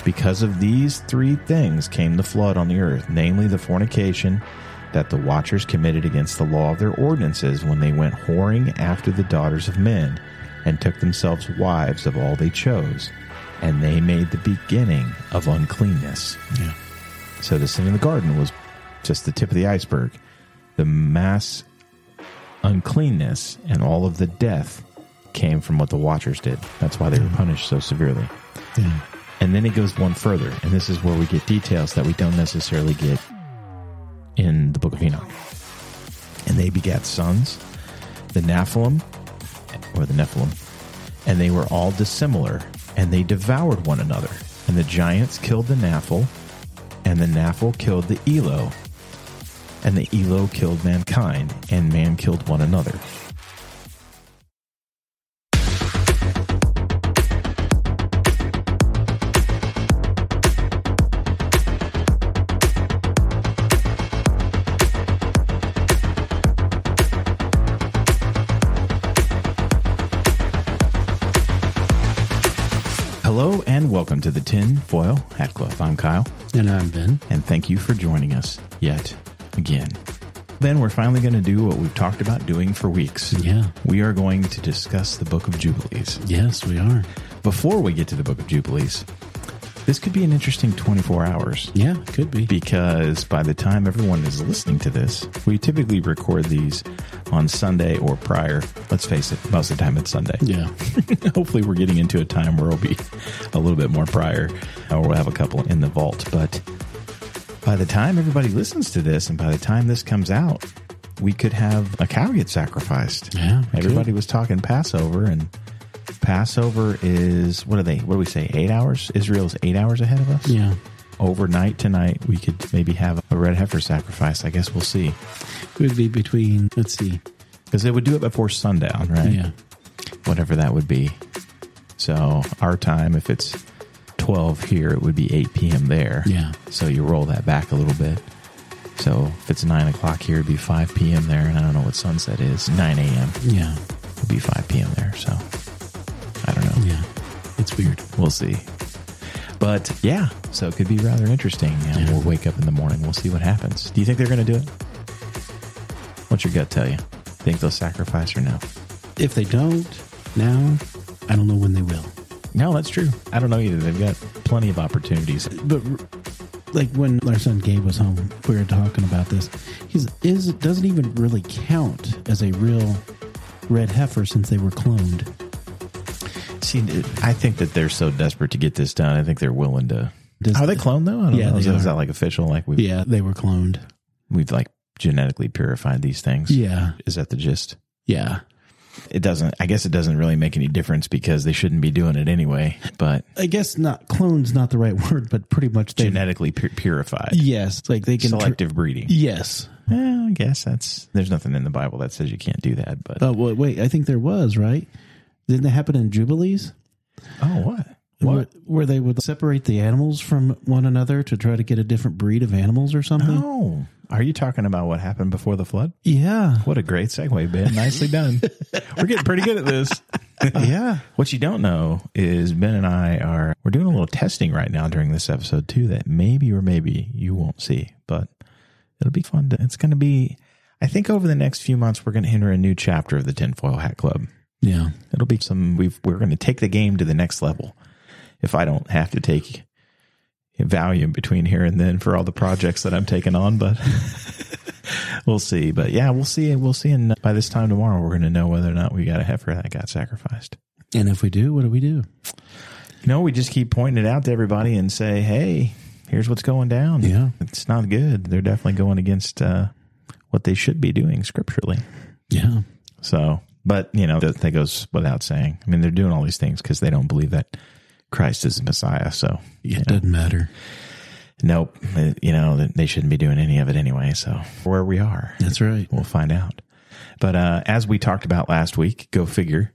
Because of these three things came the flood on the earth, namely the fornication that the watchers committed against the law of their ordinances when they went whoring after the daughters of men, and took themselves wives of all they chose, and they made the beginning of uncleanness. Yeah. So the sin in the garden was just the tip of the iceberg. The mass uncleanness and all of the death came from what the watchers did. That's why they were punished so severely. Yeah. And then it goes one further, and this is where we get details that we don't necessarily get in the book of Enoch. And they begat sons, the Nephilim, and they were all dissimilar, and they devoured one another. And the giants killed the Nephil, and the Nephil killed the Elo, and the Elo killed mankind, and man killed one another. Hello and welcome to the Tin Foil Hat Club. I'm Kyle. And I'm Ben. And thank you for joining us yet again. Ben, we're finally going to do what we've talked about doing for weeks. Yeah. We are going to discuss the Book of Jubilees. Yes, we are. Before we get to the Book of Jubilees, this could be an interesting 24 hours. Yeah, could be. Because by the time everyone is listening to this, we typically record these on Sunday or prior. Let's face it, most of the time it's Sunday. Yeah. Hopefully we're getting into a time where it'll be a little bit more prior, or we'll have a couple in the vault. But by the time everybody listens to this, and by the time this comes out, we could have a cow get sacrificed. Yeah. Everybody was talking Passover, and Passover is, what do we say, 8 hours? Israel's 8 hours ahead of us? Yeah. Overnight tonight, we could maybe have a red heifer sacrifice. I guess we'll see. It would be between, let's see. Because they would do it before sundown, right? Yeah. Whatever that would be. So our time, if it's 12 here, it would be 8 p.m. there. Yeah. So you roll that back a little bit. So if it's 9 o'clock here, it'd be 5 p.m. there. And I don't know what sunset is. 9 a.m. Yeah. It'd be 5 p.m. there. So I don't know. Yeah. It's weird. We'll see. But yeah, so it could be rather interesting. And we'll wake up in the morning. We'll see what happens. Do you think they're going to do it? What's your gut tell you? Think they'll sacrifice or no? If they don't now, I don't know when they will. No, that's true. I don't know either. They've got plenty of opportunities. But like when our son Gabe was home, we were talking about this. It doesn't even really count as a real red heifer since they were cloned. See, I think that they're so desperate to get this done. I think they're willing to. Are they cloned though? I don't know. Is that like official? Like they were cloned. We've like genetically purified these things. Yeah. Is that the gist? Yeah. It doesn't. I guess it doesn't really make any difference because they shouldn't be doing it anyway. But I guess not. Clone's not the right word, but pretty much genetically purified. Yes, like they can selective breeding. Yes. I guess there's nothing in the Bible that says you can't do that. But wait, I think there was, right? Didn't that happen in Jubilees? Oh, what? Where they would separate the animals from one another to try to get a different breed of animals or something? Oh, are you talking about what happened before the flood? Yeah. What a great segue, Ben. Nicely done. We're getting pretty good at this. Yeah. What you don't know is Ben and I we're doing a little testing right now during this episode too that maybe or maybe you won't see, but it'll be fun. It's going to be, I think over the next few months, we're going to enter a new chapter of the Tinfoil Hat Club. Yeah. It'll be we're going to take the game to the next level. If I don't have to take Valium between here and then for all the projects that I'm taking on, but we'll see. But yeah, we'll see. And by this time tomorrow, we're going to know whether or not we got a heifer that got sacrificed. And if we do, what do we do? We just keep pointing it out to everybody and say, hey, here's what's going down. Yeah. It's not good. They're definitely going against what they should be doing scripturally. Yeah. So, but, that goes without saying. I mean, they're doing all these things because they don't believe that Christ is the Messiah. So it doesn't matter. Nope. They shouldn't be doing any of it anyway. So where we are. That's right. We'll find out. But as we talked about last week, go figure,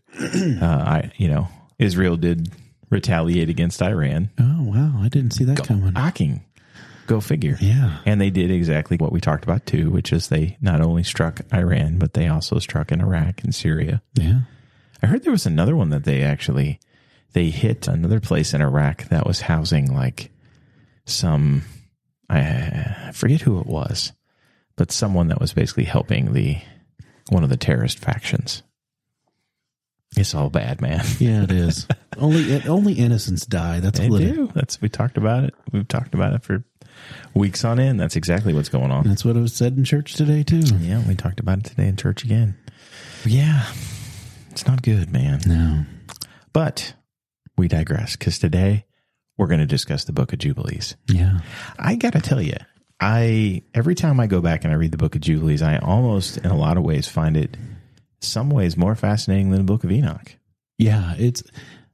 Israel did retaliate against Iran. Oh, wow. I didn't see that coming. Go figure. Yeah. And they did exactly what we talked about too, which is they not only struck Iran, but they also struck in Iraq and Syria. Yeah. I heard there was another one that they actually they hit another place in Iraq that was housing like some, I forget who it was, but someone that was basically helping one of the terrorist factions. It's all bad, man. Yeah, it is. Only innocents die. That's They what do. We talked about it. We've talked about it for weeks on end. That's exactly what's going on. That's what it was said in church today too. Yeah, we talked about it today in church again. Yeah, it's not good, man. No. But we digress, because today we're going to discuss the Book of Jubilees. Yeah. I got to tell you, every time I go back and I read the Book of Jubilees, I almost, in a lot of ways, find it some ways more fascinating than the Book of Enoch. Yeah, it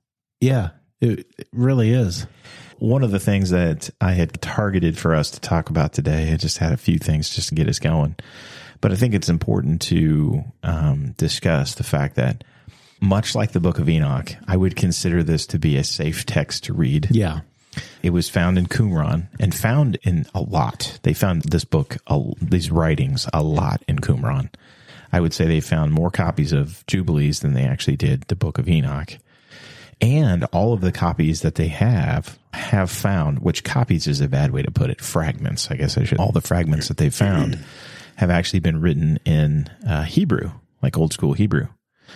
really is. One of the things that I had targeted for us to talk about today, I just had a few things just to get us going. But I think it's important to discuss the fact that, much like the Book of Enoch, I would consider this to be a safe text to read. Yeah. It was found in Qumran and found in a lot. They found this book, these writings, a lot in Qumran. I would say they found more copies of Jubilees than they actually did the Book of Enoch. And all of the copies that they have found, which copies is a bad way to put it, fragments, I guess I should. All the fragments that they found have actually been written in Hebrew, like old school Hebrew.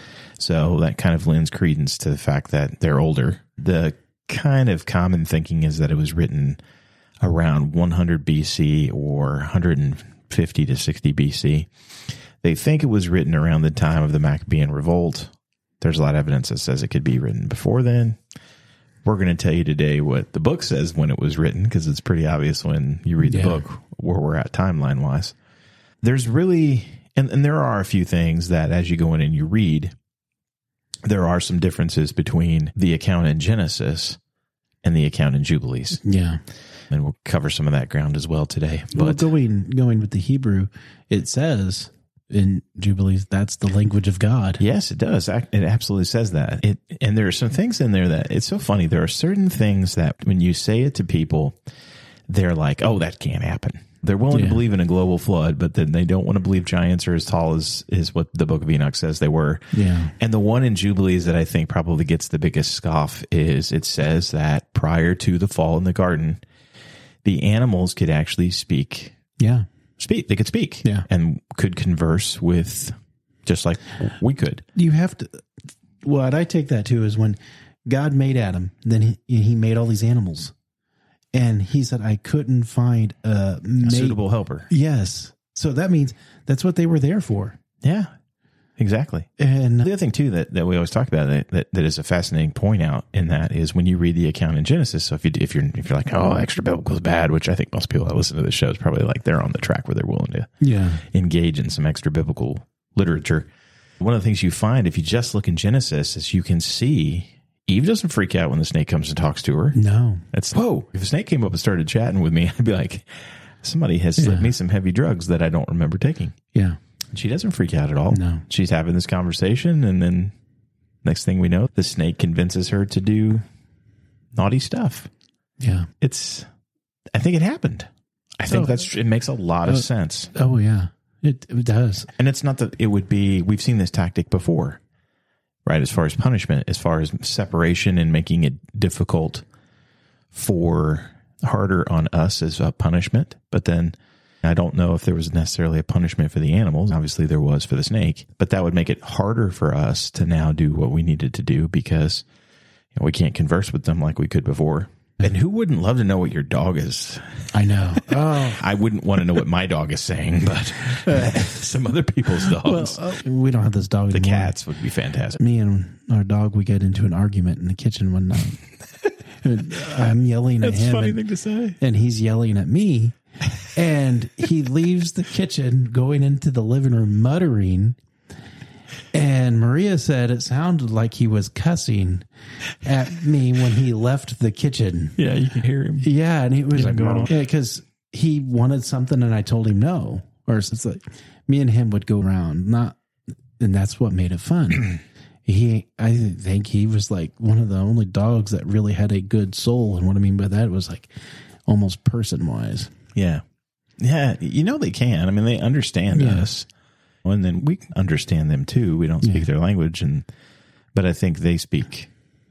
So that kind of lends credence to the fact that they're older. The kind of common thinking is that it was written around 100 BC or 150 to 60 BC. They think it was written around the time of the Maccabean Revolt. There's a lot of evidence that says it could be written before then. We're going to tell you today what the book says when it was written, because it's pretty obvious when you read the book where we're at timeline-wise. There's really, and there are a few things that as you go in and you read, there are some differences between the account in Genesis and the account in Jubilees. Yeah. And we'll cover some of that ground as well today. But well, going with the Hebrew, it says in Jubilees, that's the language of God. Yes, it does. It absolutely says that. And there are some things in there that it's so funny. There are certain things that when you say it to people, they're like, oh, that can't happen. They're willing to believe in a global flood, but then they don't want to believe giants are as tall as what the Book of Enoch says they were. Yeah. And the one in Jubilees that I think probably gets the biggest scoff is it says that prior to the fall in the garden, the animals could actually speak. Yeah. They could speak. Yeah. And could converse with, just like we could. You have to, what I take that to is when God made Adam, then he made all these animals. And he said, I couldn't find a suitable helper. Yes. So that means that's what they were there for. Yeah, exactly. And the other thing, too, that we always talk about that is a fascinating point out in that is when you read the account in Genesis. So if you're like, oh, extra biblical is bad, which I think most people that listen to this show is probably like they're on the track where they're willing to engage in some extra biblical literature. One of the things you find if you just look in Genesis is you can see Eve doesn't freak out when the snake comes and talks to her. No. It's, whoa, if a snake came up and started chatting with me, I'd be like, somebody has slipped me some heavy drugs that I don't remember taking. Yeah. She doesn't freak out at all. No. She's having this conversation, and then next thing we know, the snake convinces her to do naughty stuff. Yeah. I think it happened. I think it makes a lot of sense. Oh, yeah. It does. And it's not that it would be, we've seen this tactic before. Right, as far as punishment, as far as separation and making it difficult harder on us as a punishment. But then I don't know if there was necessarily a punishment for the animals. Obviously there was for the snake, but that would make it harder for us to now do what we needed to do because we can't converse with them like we could before. And who wouldn't love to know what your dog is? I know. Oh, I wouldn't want to know what my dog is saying, but some other people's dogs. Well, we don't have this dog anymore. The cats would be fantastic. Me and our dog, we get into an argument in the kitchen one night. I'm yelling at him. That's a funny thing to say. And he's yelling at me. And he leaves the kitchen, going into the living room, muttering. And Maria said it sounded like he was cussing at me when he left the kitchen. Yeah, you can hear him. Yeah, and he was like, because he wanted something and I told him no. Or it's like me and him would go around, and that's what made it fun. I think he was like one of the only dogs that really had a good soul. And what I mean by that was like almost person wise. Yeah. Yeah. They can. I mean, they understand us. And then we understand them too. We don't speak their language, but I think they speak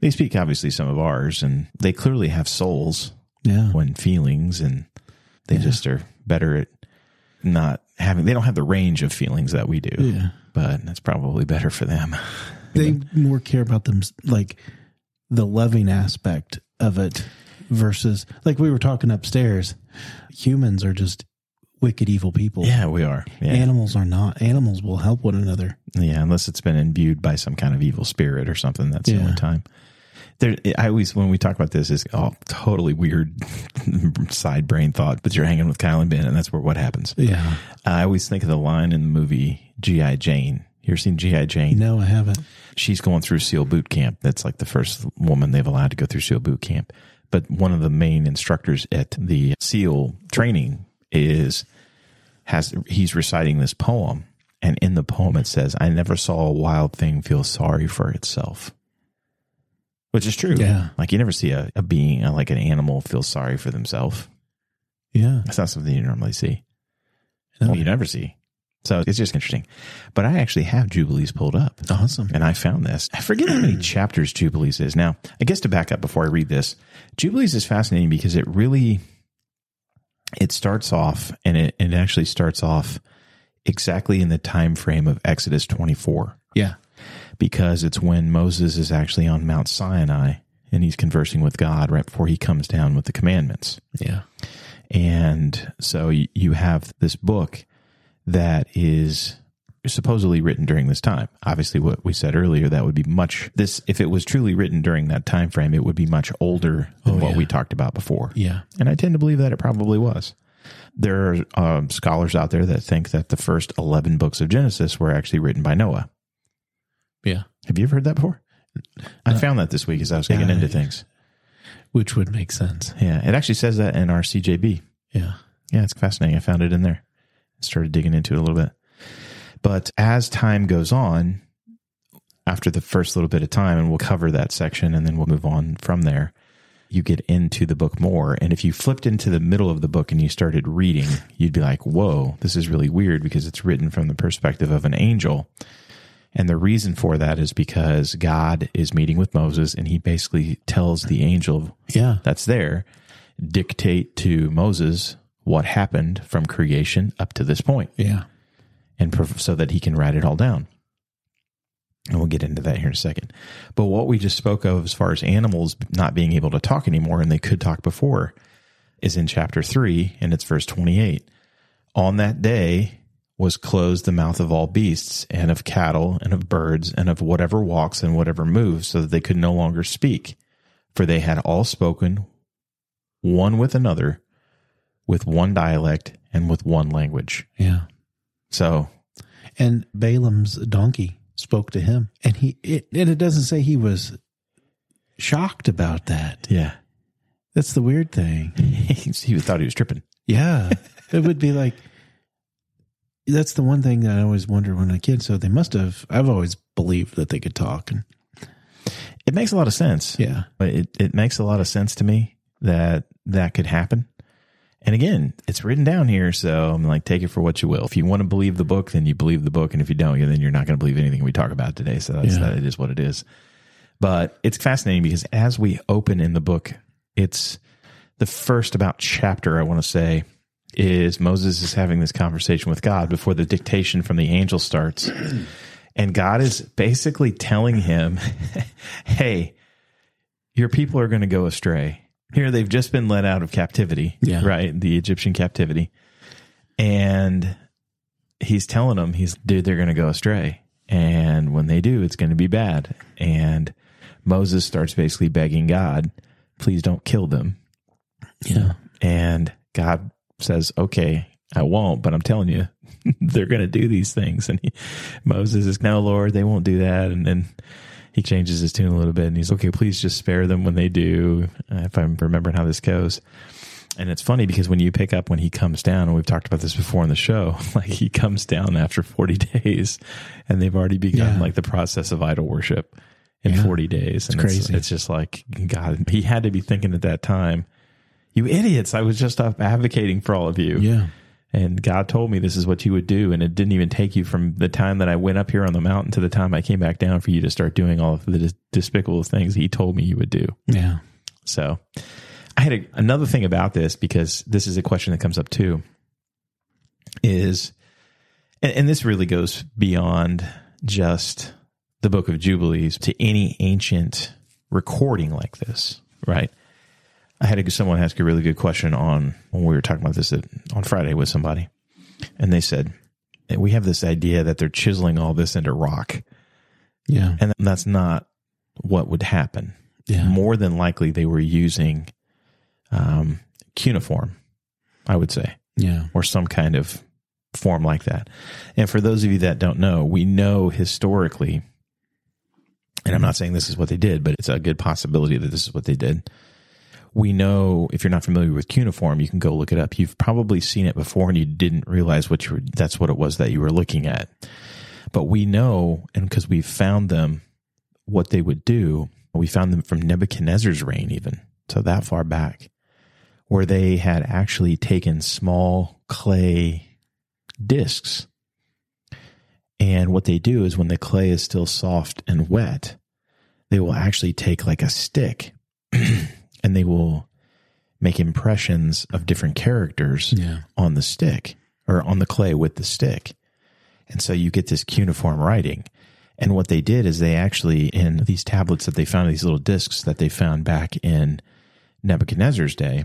They speak obviously some of ours, and they clearly have souls Yeah. when feelings, and they just are better at not having, they don't have the range of feelings that we do, Yeah. but that's probably better for them. They more care about them, like the loving aspect of it versus, like we were talking upstairs, humans are just wicked, evil people. Yeah, we are. Yeah. Animals are not. Animals will help one another. Yeah, unless it's been imbued by some kind of evil spirit or something. That's the only time. I always, when we talk about this, is totally weird side brain thought, but you're hanging with Kyle and Ben, and that's where what happens. Yeah. I always think of the line in the movie G.I. Jane. You ever seen G.I. Jane? No, I haven't. She's going through SEAL boot camp. That's like the first woman they've allowed to go through SEAL boot camp. But one of the main instructors at the SEAL training he's reciting this poem. And in the poem, it says, "I never saw a wild thing feel sorry for itself." Which is true. Yeah. Like you never see a being, like an animal, feel sorry for themselves. Yeah. That's not something you normally see. No. You never see. So it's just interesting. But I actually have Jubilees pulled up. Awesome. And I found this. I forget how many chapters Jubilees is. Now, I guess to back up before I read this, Jubilees is fascinating because it starts off, and it actually starts off exactly in the time frame of Exodus 24. Yeah. Because it's when Moses is actually on Mount Sinai and he's conversing with God right before he comes down with the commandments. Yeah. And so you have this book that is supposedly written during this time. Obviously, what we said earlier, that would be if it was truly written during that time frame, it would be much older than what we talked about before. Yeah. And I tend to believe that it probably was. There are scholars out there that think that the first 11 books of Genesis were actually written by Noah. Yeah. Have you ever heard that before? I found that this week as I was digging into things. Which would make sense. Yeah. It actually says that in our CJB. Yeah. Yeah, it's fascinating. I found it in there. Started digging into it a little bit. But as time goes on, after the first little bit of time, and we'll cover that section and then we'll move on from there, you get into the book more. And if you flipped into the middle of the book and you started reading, you'd be like, whoa, this is really weird because it's written from the perspective of an angel. And the reason for that is because God is meeting with Moses, and he basically tells the angel that's there, dictate to Moses what happened from creation up to this point. Yeah. And so that he can write it all down. And we'll get into that here in a second. But what we just spoke of as far as animals not being able to talk anymore, and they could talk before, is in chapter 3, and it's verse 28. On that day was closed the mouth of all beasts, and of cattle, and of birds, and of whatever walks and whatever moves, so that they could no longer speak. For they had all spoken one with another, with one dialect, and with one language. Yeah. So, and Balaam's donkey spoke to him, and it doesn't say he was shocked about that. yeah. That's the weird thing. He thought he was tripping. Yeah. It would be like, that's the one thing that I always wondered when I was a kid. So they must have, I've always believed that they could talk. And it makes a lot of sense. Yeah. But it makes a lot of sense to me that could happen. And again, it's written down here, so I'm like, take it for what you will. If you want to believe the book, then you believe the book. And if you don't, then you're not going to believe anything we talk about today. So that it is what it is. But it's fascinating because as we open in the book, it's the first about chapter, I want to say, is Moses is having this conversation with God before the dictation from the angel starts. And God is basically telling him, hey, your people are going to go astray. Here, they've just been led out of captivity, right? The Egyptian captivity. And he's telling them, they're going to go astray. And when they do, it's going to be bad. And Moses starts basically begging God, please don't kill them. Yeah. And God says, okay, I won't, but I'm telling you, they're going to do these things. And Moses is, no, Lord, they won't do that. And then he changes his tune a little bit and he's, okay, please just spare them when they do, if I'm remembering how this goes. And it's funny because when you pick up when he comes down, and we've talked about this before on the show, like he comes down after 40 days and they've already begun like the process of idol worship in 40 days. And it's crazy. It's just like, God, he had to be thinking at that time, you idiots, I was just up advocating for all of you. Yeah. And God told me this is what you would do. And it didn't even take you from the time that I went up here on the mountain to the time I came back down for you to start doing all of the despicable things he told me you would do. Yeah. So I had another thing about this, because this is a question that comes up too, is, and this really goes beyond just the Book of Jubilees to any ancient recording like this, right? I had someone ask a really good question when we were talking about this on Friday with somebody, and they said, we have this idea that they're chiseling all this into rock. Yeah. And that's not what would happen. Yeah. More than likely they were using cuneiform, I would say. Yeah. Or some kind of form like that. And for those of you that don't know, we know historically, and I'm not saying this is what they did, but it's a good possibility that this is what they did. We know, if you're not familiar with cuneiform, you can go look it up. You've probably seen it before and you didn't realize that's what it was that you were looking at. But we know, and because we've found them, what they would do, we found them from Nebuchadnezzar's reign even, so that far back, where they had actually taken small clay discs. And what they do is when the clay is still soft and wet, they will actually take like a stick and they will make impressions of different characters on the stick, or on the clay with the stick. And so you get this cuneiform writing. And what they did is they actually, in these tablets that they found, these little discs that they found back in Nebuchadnezzar's day,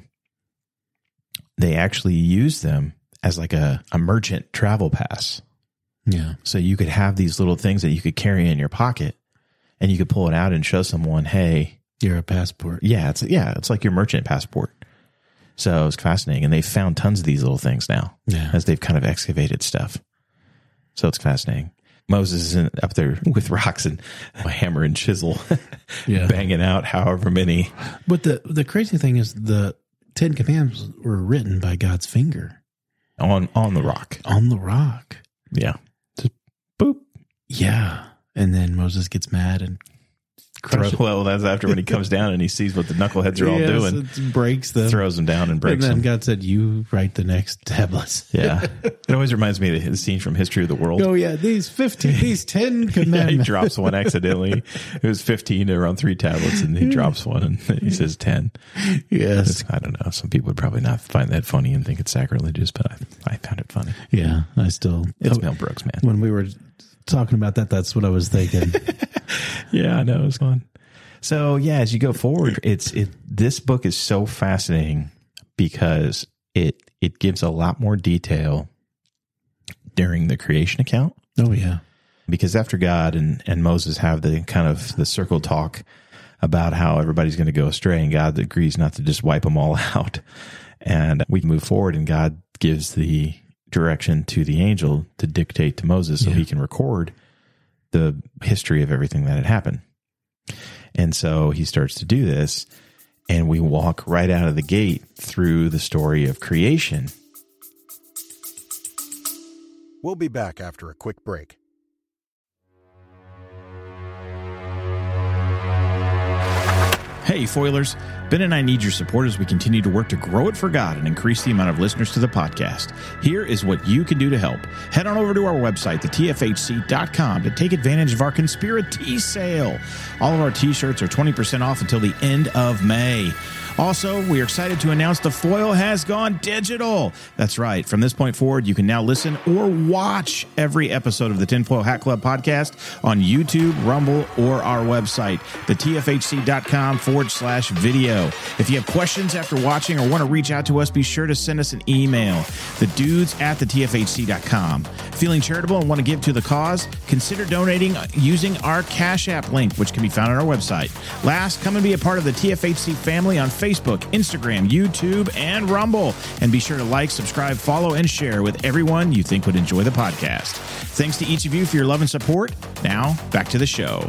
they actually used them as like a merchant travel pass. Yeah. So you could have these little things that you could carry in your pocket, and you could pull it out and show someone, hey, you're a passport. Yeah, it's like your merchant passport. So it's fascinating. And they've found tons of these little things now as they've kind of excavated stuff. So it's fascinating. Moses is up there with rocks and a hammer and chisel, banging out however many. But the crazy thing is the 10 Commandments were written by God's finger. On the rock. On the rock. Yeah. Just boop. Yeah. And then Moses gets mad and well, that's after when he comes down and he sees what the knuckleheads are all doing. It breaks them. Throws them down and breaks them. And then God said, you write the next tablets. Yeah. It always reminds me of the scene from History of the World. Oh, yeah. These 10 commandments. He drops one accidentally. It was 15 around 3 tablets, and he drops one and he says 10. Yes. I don't know. Some people would probably not find that funny and think it's sacrilegious, but I found it funny. Yeah. It's Mel Brooks, man. When we were talking about that, that's what I was thinking. Yeah, I know, it was fun. So yeah, as you go forward, this book is so fascinating because it gives a lot more detail during the creation account. Oh yeah. Because after God and Moses have the kind of the circle talk about how everybody's going to go astray, and God agrees not to just wipe them all out, and we move forward, and God gives the direction to the angel to dictate to Moses so he can record the history of everything that had happened. And so he starts to do this, and we walk right out of the gate through the story of creation. We'll be back after a quick break. Hey, Foilers. Ben and I need your support as we continue to work to grow it for God and increase the amount of listeners to the podcast. Here is what you can do to help. Head on over to our website, thetfhc.com, to take advantage of our Conspiracy sale. All of our t-shirts are 20% off until the end of May. Also, we are excited to announce the Foil has gone digital. That's right. From this point forward, you can now listen or watch every episode of the Tinfoil Hat Club podcast on YouTube, Rumble, or our website, thetfhc.com/video. If you have questions after watching or want to reach out to us, be sure to send us an email, thedudes@thetfhc.com. Feeling charitable and want to give to the cause? Consider donating using our Cash App link, which can be found on our website. Last, come and be a part of the TFHC family on Facebook, Instagram, YouTube, and Rumble. And be sure to like, subscribe, follow, and share with everyone you think would enjoy the podcast. Thanks to each of you for your love and support. Now, back to the show.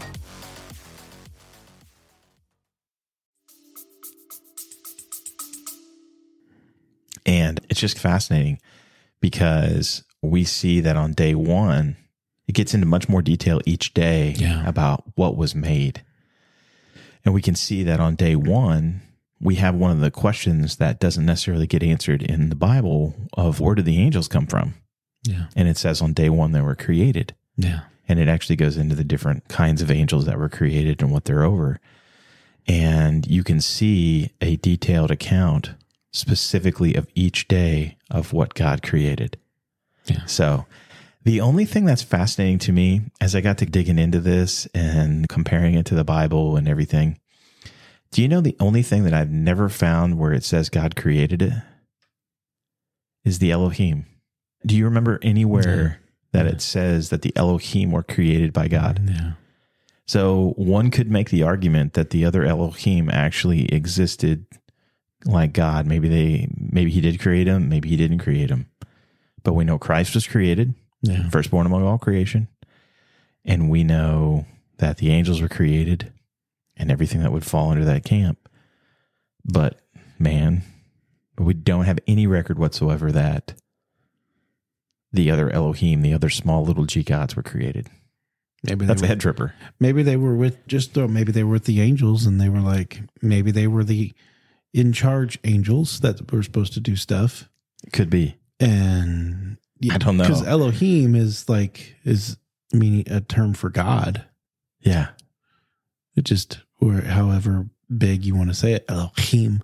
And it's just fascinating because we see that on day one, it gets into much more detail each day about what was made. And we can see that on day one, we have one of the questions that doesn't necessarily get answered in the Bible of where did the angels come from? Yeah. And it says on day one they were created. Yeah. And it actually goes into the different kinds of angels that were created and what they're over. And you can see a detailed account specifically of each day of what God created. Yeah. So the only thing that's fascinating to me as I got to digging into this and comparing it to the Bible and everything, do you know the only thing that I've never found where it says God created it is the Elohim? Do you remember anywhere that it says that the Elohim were created by God? Yeah. So one could make the argument that the other Elohim actually existed like God. Maybe he did create him, maybe he didn't create him. But we know Christ was created, firstborn among all creation. And we know that the angels were created and everything that would fall under that camp. But man, we don't have any record whatsoever that the other Elohim, the other small little G gods were created. Maybe that's a head tripper. Maybe they were with maybe they were with the angels, and they were like, maybe they were the in charge angels that were supposed to do stuff. It could be. And I don't know, because Elohim is meaning a term for God. Yeah. It just, or however big you want to say it, Elohim.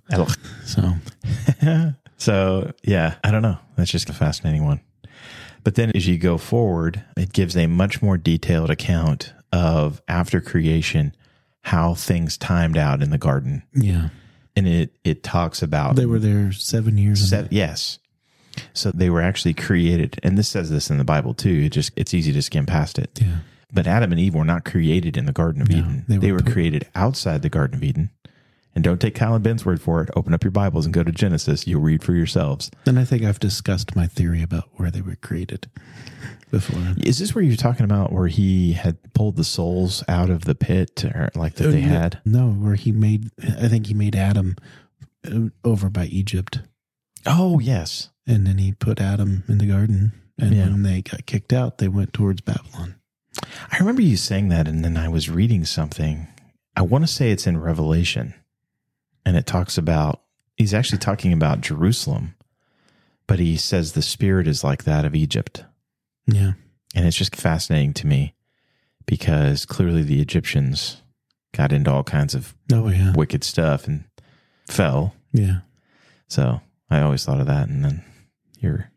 So yeah, I don't know. That's just a fascinating one. But then as you go forward, it gives a much more detailed account of after creation, how things timed out in the garden. Yeah. And it talks about... They were there 7 years. Yes. So they were actually created. And this says this in the Bible too. It's easy to skim past it. Yeah. But Adam and Eve were not created in the Garden of Eden. They were created outside the Garden of Eden. And don't take Kyle and Ben's word for it. Open up your Bibles and go to Genesis. You'll read for yourselves. And I think I've discussed my theory about where they were created before. Is this where you're talking about where he had pulled the souls out of the pit, or like that they had? No, where I think he made Adam over by Egypt. Oh, yes. And then he put Adam in the garden. And when they got kicked out, they went towards Babylon. I remember you saying that, and then I was reading something. I want to say it's in Revelation. And it talks about, he's actually talking about Jerusalem, but he says the spirit is like that of Egypt. Yeah. And it's just fascinating to me because clearly the Egyptians got into all kinds of wicked stuff and fell. Yeah. So I always thought of that. And then your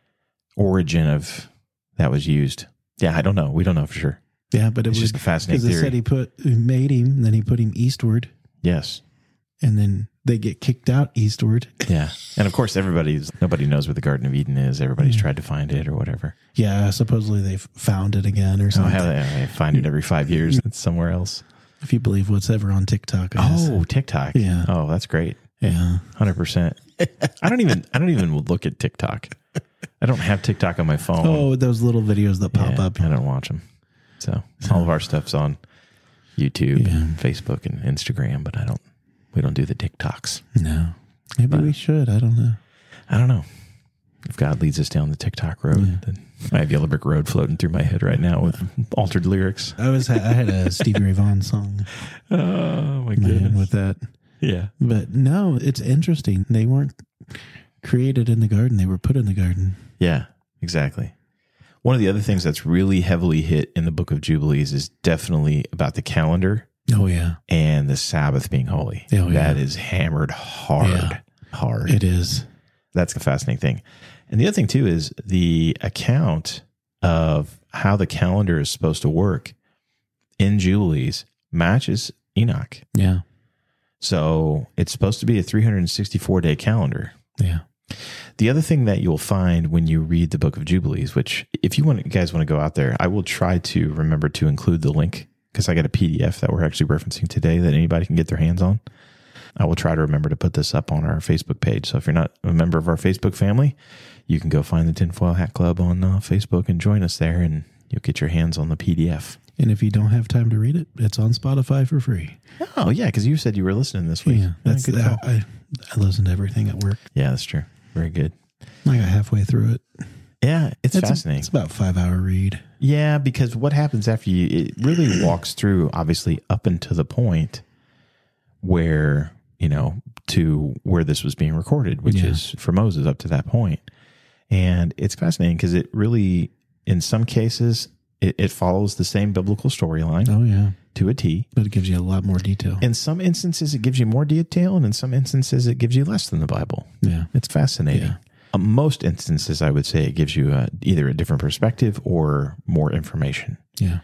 origin of that was used. Yeah, I don't know. We don't know for sure. Yeah, but it's just a fascinating theory. Because it said he made him, then he put him eastward. Yes. And then they get kicked out eastward. Yeah. And of course, nobody knows where the Garden of Eden is. Everybody's tried to find it or whatever. Yeah. Supposedly they've found it again or something. They find it every 5 years. It's somewhere else. If you believe what's ever on TikTok. Oh, TikTok. Yeah. Oh, that's great. Yeah. 100%. I don't even look at TikTok. I don't have TikTok on my phone. Oh, those little videos that pop up. I don't watch them. So all of our stuff's on YouTube and Facebook and Instagram, but we don't do the TikToks. No. Maybe we should. I don't know. If God leads us down the TikTok road, then I have Yellow Brick Road floating through my head right now with altered lyrics. I had a Stevie Ray Vaughan song. Oh my goodness. With that. Yeah. But no, it's interesting. They weren't created in the garden. They were put in the garden. Yeah, exactly. One of the other things that's really heavily hit in the Book of Jubilees is definitely about the calendar. Oh, yeah. And the Sabbath being holy. Oh, yeah. That is hammered hard. Yeah. Hard. It is. That's a fascinating thing. And the other thing, too, is the account of how the calendar is supposed to work in Jubilees matches Enoch. Yeah. So it's supposed to be a 364-day calendar. Yeah. The other thing that you'll find when you read the Book of Jubilees, which if you guys want to go out there, I will try to remember to include the link because I got a PDF that we're actually referencing today that anybody can get their hands on. I will try to remember to put this up on our Facebook page. So if you're not a member of our Facebook family, you can go find the Tinfoil Hat Club on Facebook and join us there, and you'll get your hands on the PDF. And if you don't have time to read it, it's on Spotify for free. Oh, yeah, because you said you were listening this week. Yeah, that's good. I listen to everything at work. Yeah, that's true. Very good. I got halfway through it. Yeah, it's fascinating. It's about a 5-hour read. Yeah, because what happens after it really walks through, obviously, up until the point where, to where this was being recorded, which is for Moses up to that point. And it's fascinating because it really, in some cases, it follows the same biblical storyline. Oh, yeah. To a T. But it gives you a lot more detail. In some instances, it gives you more detail, and in some instances, it gives you less than the Bible. Yeah. It's fascinating. Yeah. Most instances, I would say it gives you either a different perspective or more information. Yeah.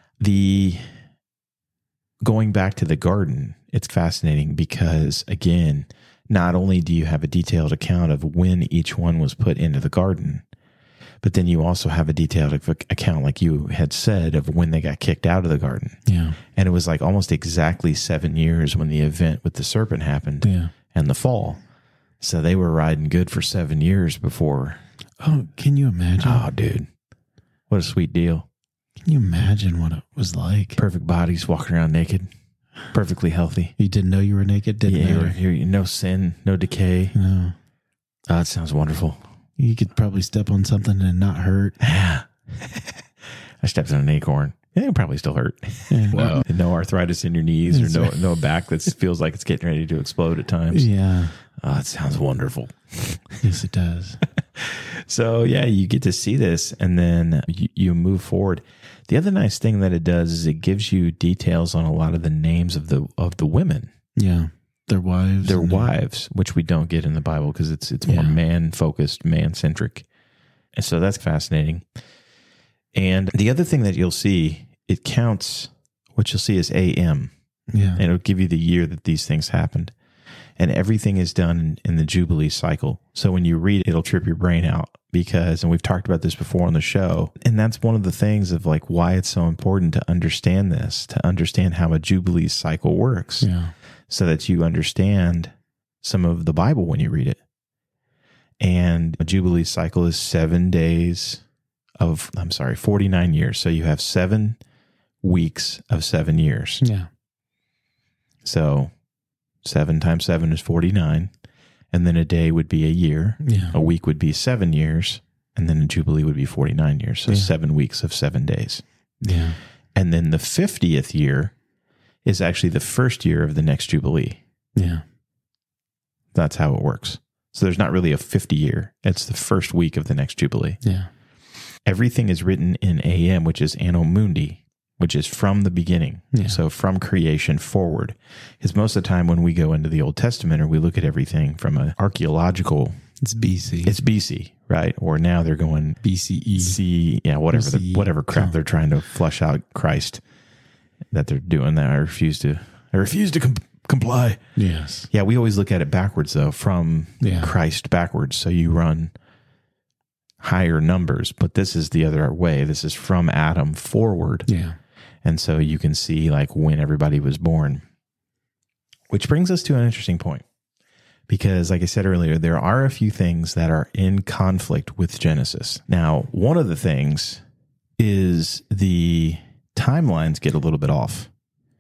Going back to the garden, it's fascinating because, again, not only do you have a detailed account of when each one was put into the garden, but then you also have a detailed account, like you had said, of when they got kicked out of the garden. Yeah. And it was like almost exactly 7 years when the event with the serpent happened and the fall. So they were riding good for 7 years before. Oh, can you imagine? Oh, dude. What a sweet deal. Can you imagine what it was like? Perfect bodies, walking around naked, perfectly healthy. You didn't know you were naked? Didn't matter? No sin, no decay. No. Oh, it sounds wonderful. You could probably step on something and not hurt. Yeah. I stepped on an acorn. It would probably still hurt. Yeah. Wow. No arthritis in your knees or no back that feels like it's getting ready to explode at times. Yeah. Oh, it sounds wonderful. Yes, it does. So, yeah, you get to see this and then you move forward. The other nice thing that it does is it gives you details on a lot of the names of the women. Yeah. Their wives. Which we don't get in the Bible because it's more man-focused, man-centric. And so that's fascinating. And the other thing that you'll see, it counts, what you'll see is AM. Yeah. And it'll give you the year that these things happened. And everything is done in the Jubilee cycle. So when you read it, it'll trip your brain out because, and we've talked about this before on the show, and that's one of the things of like why it's so important to understand this, to understand how a Jubilee cycle works. Yeah. So that you understand some of the Bible when you read it. And a Jubilee cycle is 49 years. So you have 7 weeks of 7 years. Yeah. So 7 times 7 is 49. And then a day would be a year. Yeah. A week would be 7 years. And then a Jubilee would be 49 years. So 7 weeks of 7 days. Yeah. And then the 50th year is actually the first year of the next Jubilee. Yeah. That's how it works. So there's not really a 50 year. It's the first week of the next Jubilee. Yeah. Everything is written in AM, which is Anno Mundi, which is from the beginning. Yeah. So from creation forward. Because most of the time when we go into the Old Testament or we look at everything from an archaeological... It's BC. It's BC, right? Or now they're going... BCE. Whatever crap they're trying to flush out Christ that they're doing that. I refuse to comply. Yes. Yeah, we always look at it backwards though, from Christ backwards. So you run higher numbers, but this is the other way. This is from Adam forward. Yeah. And so you can see like when everybody was born. Which brings us to an interesting point. Because like I said earlier, there are a few things that are in conflict with Genesis. Now, one of the things is the timelines get a little bit off.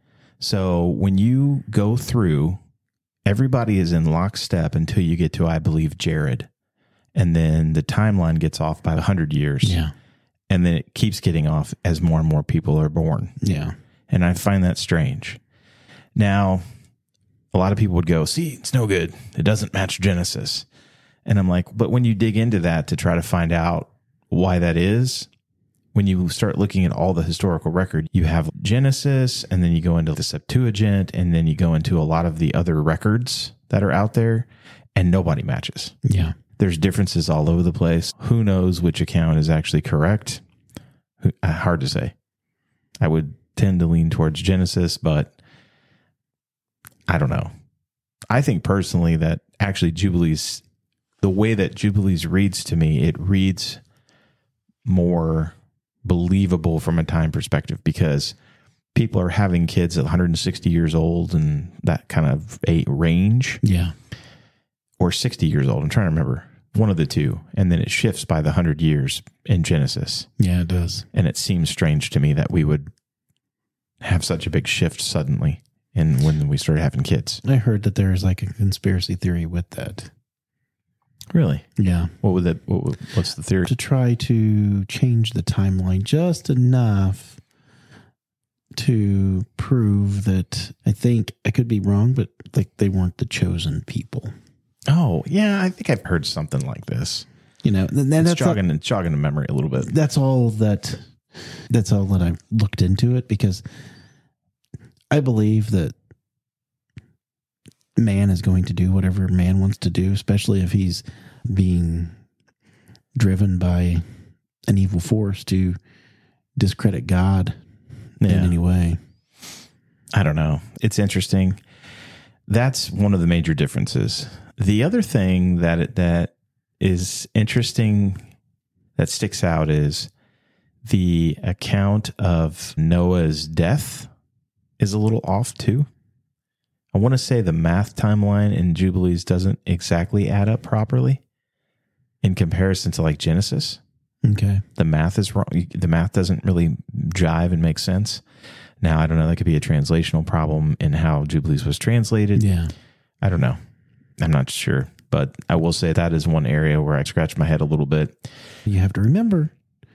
So when you go through, everybody is in lockstep until you get to, I believe, Jared. And then the timeline gets off by 100 years. Yeah. And then it keeps getting off as more and more people are born. Yeah. And I find that strange. Now, a lot of people would go, see, it's no good. It doesn't match Genesis. And I'm like, but when you dig into that to try to find out why that is, when you start looking at all the historical record, you have Genesis, and then you go into the Septuagint, and then you go into a lot of the other records that are out there, and nobody matches. Yeah. There's differences all over the place. Who knows which account is actually correct? Hard to say. I would tend to lean towards Genesis, but I don't know. I think personally that actually Jubilees, the way that Jubilees reads to me, it reads more believable from a time perspective because people are having kids at 160 years old and that kind of a range. Yeah. Or 60 years old. I'm trying to remember. One of the two. And then it shifts by the 100 years in Genesis. Yeah, it does. And it seems strange to me that we would have such a big shift suddenly when we started having kids. I heard that there is like a conspiracy theory with that. Really? Yeah. What's the theory? To try to change the timeline just enough to prove that, I think, I could be wrong, but like they weren't the chosen people. Oh, yeah, I think I've heard something like this. You know, and It's that's jogging the memory a little bit. that's all that I looked into it, because I believe that man is going to do whatever man wants to do, especially if he's being driven by an evil force to discredit God in any way. I don't know. It's interesting. That's one of the major differences. The other thing that is interesting that sticks out is the account of Noah's death is a little off too. I want to say the math timeline in Jubilees doesn't exactly add up properly in comparison to like Genesis. Okay. The math is wrong. The math doesn't really jive and make sense. Now, I don't know. That could be a translational problem in how Jubilees was translated. Yeah. I don't know. I'm not sure. But I will say that is one area where I scratch my head a little bit. You have to remember,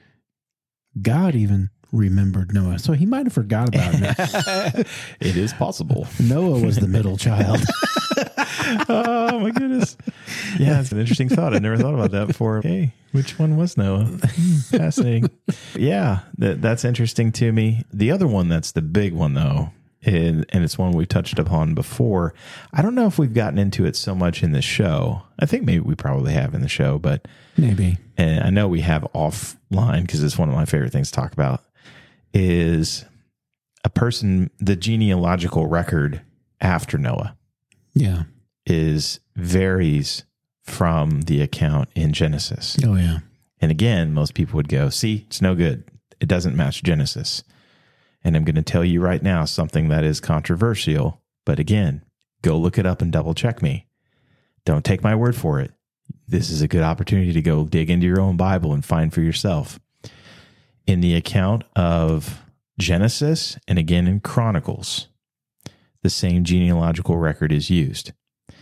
God even remembered Noah. So he might have forgot about him. It is possible. Noah was the middle child. Oh, my goodness. Yeah, it's an interesting thought. I never thought about that before. Hey, which one was Noah? Fascinating. Yeah, that's interesting to me. The other one that's the big one, though, and it's one we touched upon before. I don't know if we've gotten into it so much in the show. I think maybe we probably have in the show, but maybe. And I know we have offline because it's one of my favorite things to talk about, is a person, the genealogical record after Noah. Yeah. Varies from the account in Genesis. Oh, yeah. And again, most people would go, see, it's no good. It doesn't match Genesis. And I'm going to tell you right now something that is controversial. But again, go look it up and double check me. Don't take my word for it. This is a good opportunity to go dig into your own Bible and find for yourself. In the account of Genesis and again in Chronicles, the same genealogical record is used.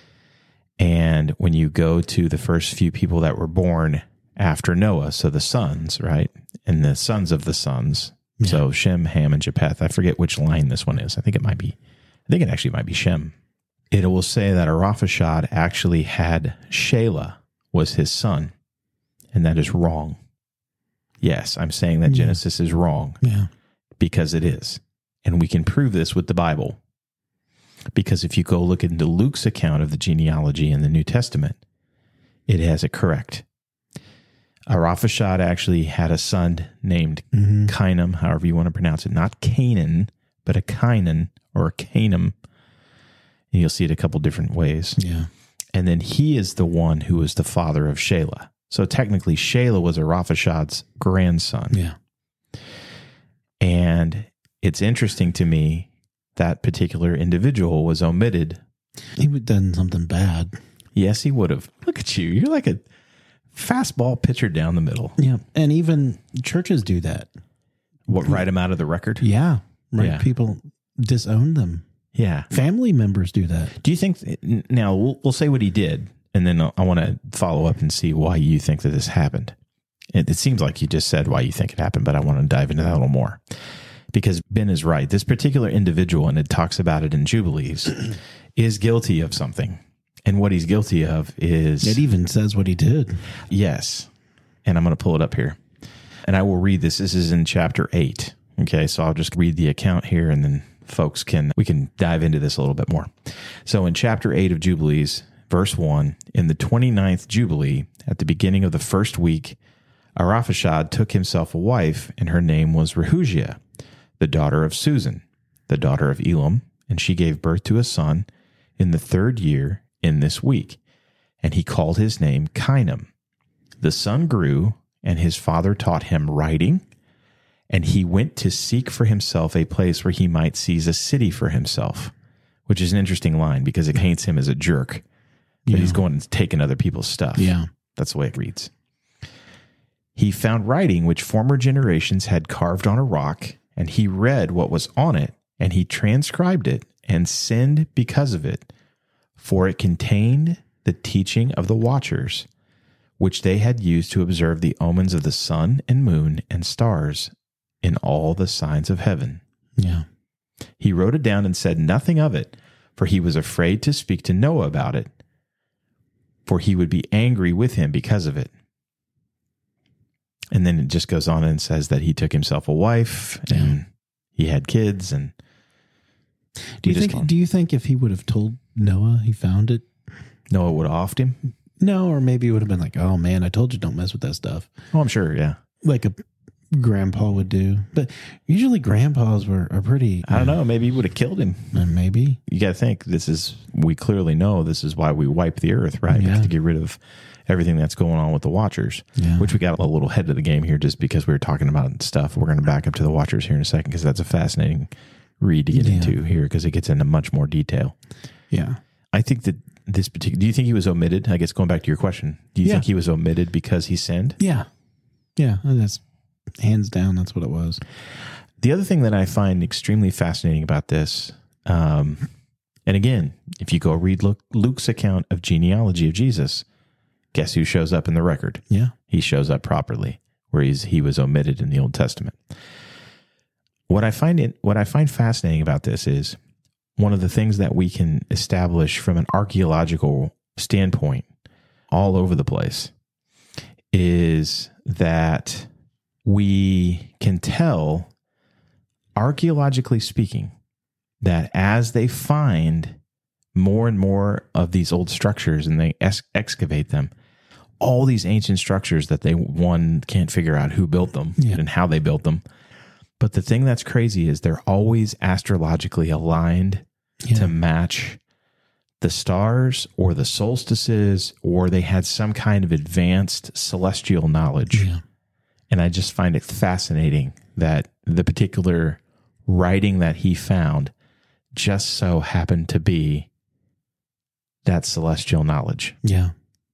And when you go to the first few people that were born after Noah, so the sons, right? And the sons of the sons. Yeah. So Shem, Ham, and Japheth. I forget which line this one is. I think it actually might be Shem. It will say that Arphaxad actually had Shelah was his son. And that is wrong. Yes, I'm saying that Genesis is wrong. Yeah. Because it is. And we can prove this with the Bible. Because if you go look into Luke's account of the genealogy in the New Testament, it has it correct. Arphaxad actually had a son named Cainam, however you want to pronounce it. Not Canaan, but a Cainan or a Canam. And you'll see it a couple different ways. Yeah. And then he is the one who was the father of Shelah. So technically, Shelah was Arphaxad's grandson. Yeah. And it's interesting to me that particular individual was omitted. He would have done something bad. Yes, he would have. Look at you. You're like a fastball pitcher down the middle. Yeah. And even churches do that. What, write them out of the record? Yeah. Right. Yeah. People disown them. Yeah. Family members do that. Do you think, now we'll say what he did, and then I want to follow up and see why you think that this happened. It seems like you just said why you think it happened, but I want to dive into that a little more. Because Ben is right. This particular individual, and it talks about it in Jubilees, is guilty of something. And what he's guilty of is... It even says what he did. Yes. And I'm going to pull it up here. And I will read this. This is in chapter 8. Okay, so I'll just read the account here, and then we can dive into this a little bit more. So in chapter 8 of Jubilees, verse 1, in the 29th Jubilee, at the beginning of the first week, Arphaxad took himself a wife, and her name was Rehusia, the daughter of Susan, the daughter of Elam, and she gave birth to a son in the 3rd year in this week, and he called his name Cainam. The son grew, and his father taught him writing, and he went to seek for himself a place where he might seize a city for himself, which is an interesting line because it paints him as a jerk, but he's going and taking other people's stuff. Yeah. That's the way it reads. He found writing which former generations had carved on a rock, and he read what was on it, and he transcribed it and sinned because of it, for it contained the teaching of the watchers, which they had used to observe the omens of the sun and moon and stars in all the signs of heaven. Yeah. He wrote it down and said nothing of it, for he was afraid to speak to Noah about it, for he would be angry with him because of it. And then it just goes on and says that he took himself a wife and he had kids. And do you think if he would have told Noah he found it, Noah would have offed him? No, or maybe it would have been like, oh man, I told you don't mess with that stuff. Oh, I'm sure, yeah. Like a grandpa would do. But usually grandpas are pretty... I don't know, maybe he would have killed him. Maybe. You got to think, we clearly know this is why we wipe the earth, right? Yeah. To get rid of everything that's going on with the Watchers, which we got a little head of the game here just because we were talking about stuff. We're going to back up to the Watchers here in a second because that's a fascinating read to get into here because it gets into much more detail. Yeah. I think that do you think he was omitted? I guess going back to your question, do you think he was omitted because he sinned? Yeah. Yeah. That's hands down. That's what it was. The other thing that I find extremely fascinating about this, and again, if you go read Luke's account of genealogy of Jesus, guess who shows up in the record? Yeah. He shows up properly, where he was omitted in the Old Testament. What I find fascinating about this is one of the things that we can establish from an archaeological standpoint all over the place is that we can tell, archaeologically speaking, that as they find more and more of these old structures and they excavate them, all these ancient structures that one can't figure out who built them and how they built them. But the thing that's crazy is they're always astrologically aligned to match the stars or the solstices, or they had some kind of advanced celestial knowledge. Yeah. And I just find it fascinating that the particular writing that he found just so happened to be that celestial knowledge. Yeah.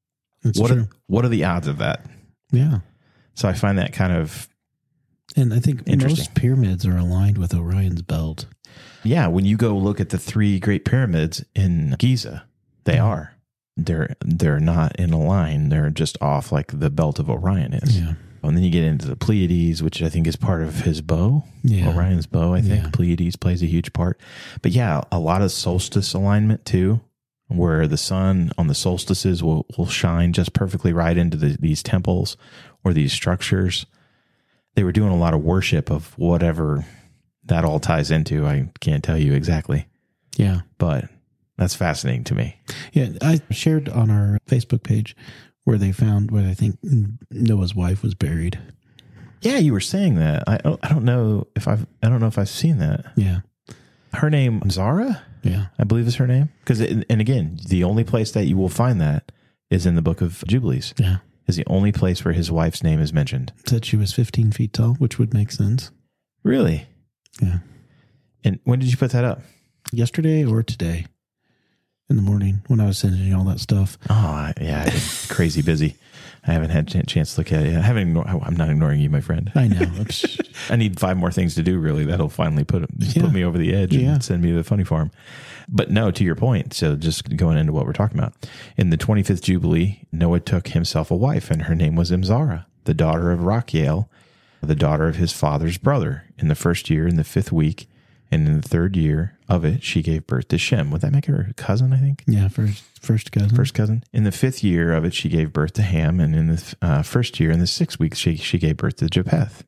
What are the odds of that? Yeah. So I find that kind of and I think most pyramids are aligned with Orion's belt. Yeah, when you go look at the 3 great pyramids in Giza, they are. They're not in a line. They're just off like the belt of Orion is. Yeah. And then you get into the Pleiades, which I think is part of his bow. Yeah. Orion's bow, I think. Yeah. Pleiades plays a huge part. But yeah, a lot of solstice alignment too, where the sun on the solstices will shine just perfectly right into these temples or these structures. They were doing a lot of worship of whatever that all ties into. I can't tell you exactly. Yeah. But that's fascinating to me. Yeah. I shared on our Facebook page where I think Noah's wife was buried. Yeah, you were saying that. I don't know if I've seen that. Yeah. Her name, Zara? Yeah. I believe is her name. And again, the only place that you will find that is in the book of Jubilees. Yeah. Is the only place where his wife's name is mentioned. Said she was 15 feet tall, which would make sense. Really? Yeah. And when did you put that up? Yesterday or today in the morning when I was sending you all that stuff. Oh, yeah. I've been crazy busy. I haven't had a chance to look at it. I'm not ignoring you, my friend. I know. I need 5 more things to do, really. That'll finally put me over the edge and send me to the funny farm. But no, to your point, so just going into what we're talking about. In the 25th Jubilee, Noah took himself a wife, and her name was Imzara, the daughter of Rachiel, the daughter of his father's brother. In the 1st year, in the 5th week, and in the 3rd year of it, she gave birth to Shem. Would that make her a cousin, I think? Yeah, first cousin. First cousin. In the 5th year of it, she gave birth to Ham, and in the 1st year, in the 6th week, she gave birth to Japheth.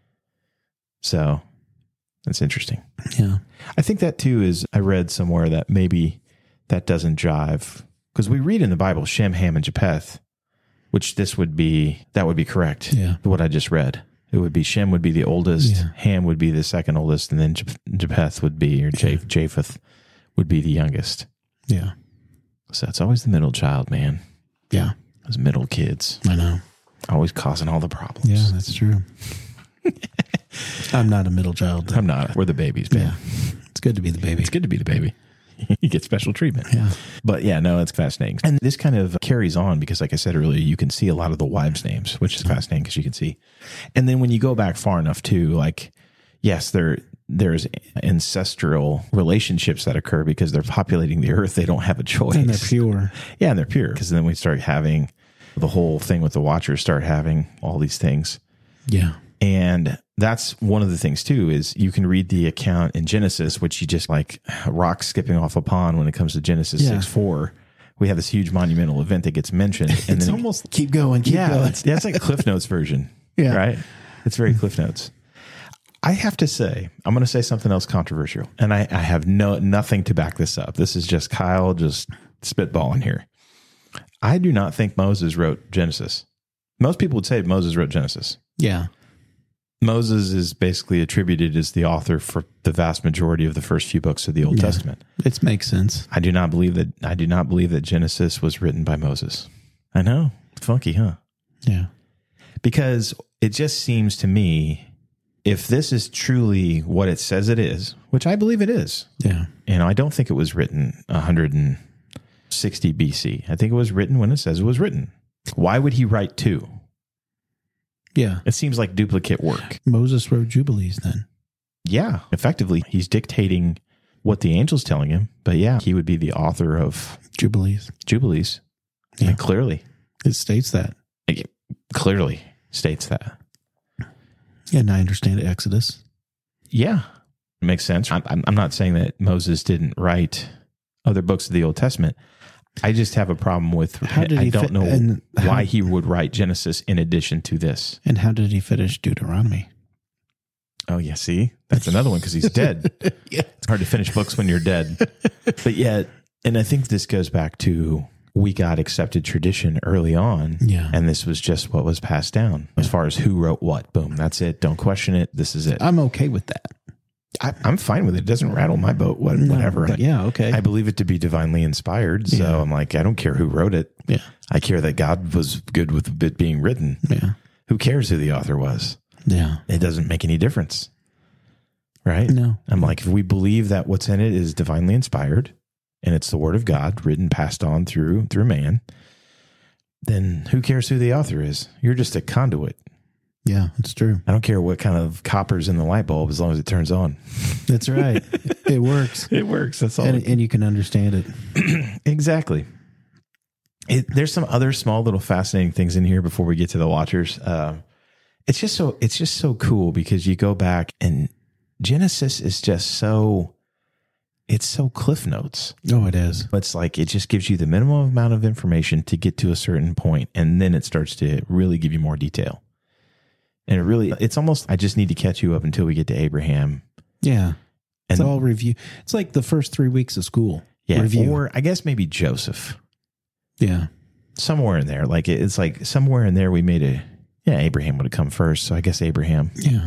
So that's interesting. Yeah. I think that too is, I read somewhere that maybe that doesn't jive. Because we read in the Bible, Shem, Ham, and Japheth, which that would be correct. Yeah. What I just read. It would be Shem would be the oldest, Ham would be the second oldest, and then Japheth would be, or Japheth would be the youngest. Yeah. So it's always the middle child, man. Yeah. Those middle kids. I know. Always causing all the problems. Yeah, that's true. I'm not a middle child. I'm not. We're the babies, man. Yeah. It's good to be the baby. It's good to be the baby. You get special treatment. Yeah. But yeah, no, it's fascinating. And this kind of carries on because, like I said earlier, you can see a lot of the wives' names, which is fascinating because you can see. And then when you go back far enough too, like, yes, there's ancestral relationships that occur because they're populating the earth. They don't have a choice. And they're pure. Yeah, and they're pure. Because then we start having the whole thing with the Watchers, start having all these things. Yeah. And that's one of the things too, is you can read the account in Genesis, which you just like rock skipping off a pond when it comes to Genesis 6:4. We have this huge monumental event that gets mentioned. And It's then almost keep going, keep going. That's like Cliff Notes version. Yeah. Right? It's very Cliff Notes. I have to say, I'm going to say something else controversial, and I have nothing to back this up. This is just Kyle just spitballing here. I do not think Moses wrote Genesis. Most people would say Moses wrote Genesis. Yeah. Moses is basically attributed as the author for the vast majority of the first few books of the Old Testament. It makes sense. I do not believe that Genesis was written by Moses. I know. Funky, huh? Yeah. Because it just seems to me, if this is truly what it says it is, which I believe it is, Yeah. and I don't think it was written 160 BC. I think it was written when it says it was written. Why would he write 2? Yeah. It seems like duplicate work. Moses wrote Jubilees then. Yeah, effectively, he's dictating what the angel's telling him. But yeah, he would be the author of Jubilees. Yeah. Yeah. Clearly. It states that. It clearly states that. Yeah, and I understand Exodus. Yeah, it makes sense. I'm not saying that Moses didn't write other books of the Old Testament. I just have a problem with, I don't know why he would write Genesis in addition to this. And how did he finish Deuteronomy? Oh, yeah, see? That's another one because he's dead. Yeah. It's hard to finish books when you're dead. But yet, and I think this goes back to, we got accepted tradition early on. Yeah. And this was just what was passed down as far as who wrote what. Boom, that's it. Don't question it. This is it. I'm okay with that. I'm fine with it. It doesn't rattle my boat, whatever. No, yeah, okay. I believe it to be divinely inspired. So Yeah. I'm like, I don't care who wrote it. Yeah. I care that God was good with it being written. Yeah. Who cares who the author was? Yeah. It doesn't make any difference. Right? No. I'm like, if we believe that what's in it is divinely inspired and it's the word of God written, passed on through man, then who cares who the author is? You're just a conduit. Yeah, it's true. I don't care what kind of copper's in the light bulb as long as it turns on. That's right. It works. It works. That's all. And you can understand it. Exactly. There's some other small little fascinating things in here before we get to the Watchers. It's just so cool because you go back and Genesis is just so, it's so Cliff Notes. Oh, it is. It's like, it just gives you the minimum amount of information to get to a certain point, and then it starts to really give you more detail. And it's almost, I just need to catch you up until we get to Abraham. Yeah. It's And all review. It's like the first 3 weeks of school. yeah, Review. or I guess maybe Joseph. Yeah. Somewhere in there. Like, it's like somewhere in there we made Abraham would have come first. So I guess Abraham. Yeah.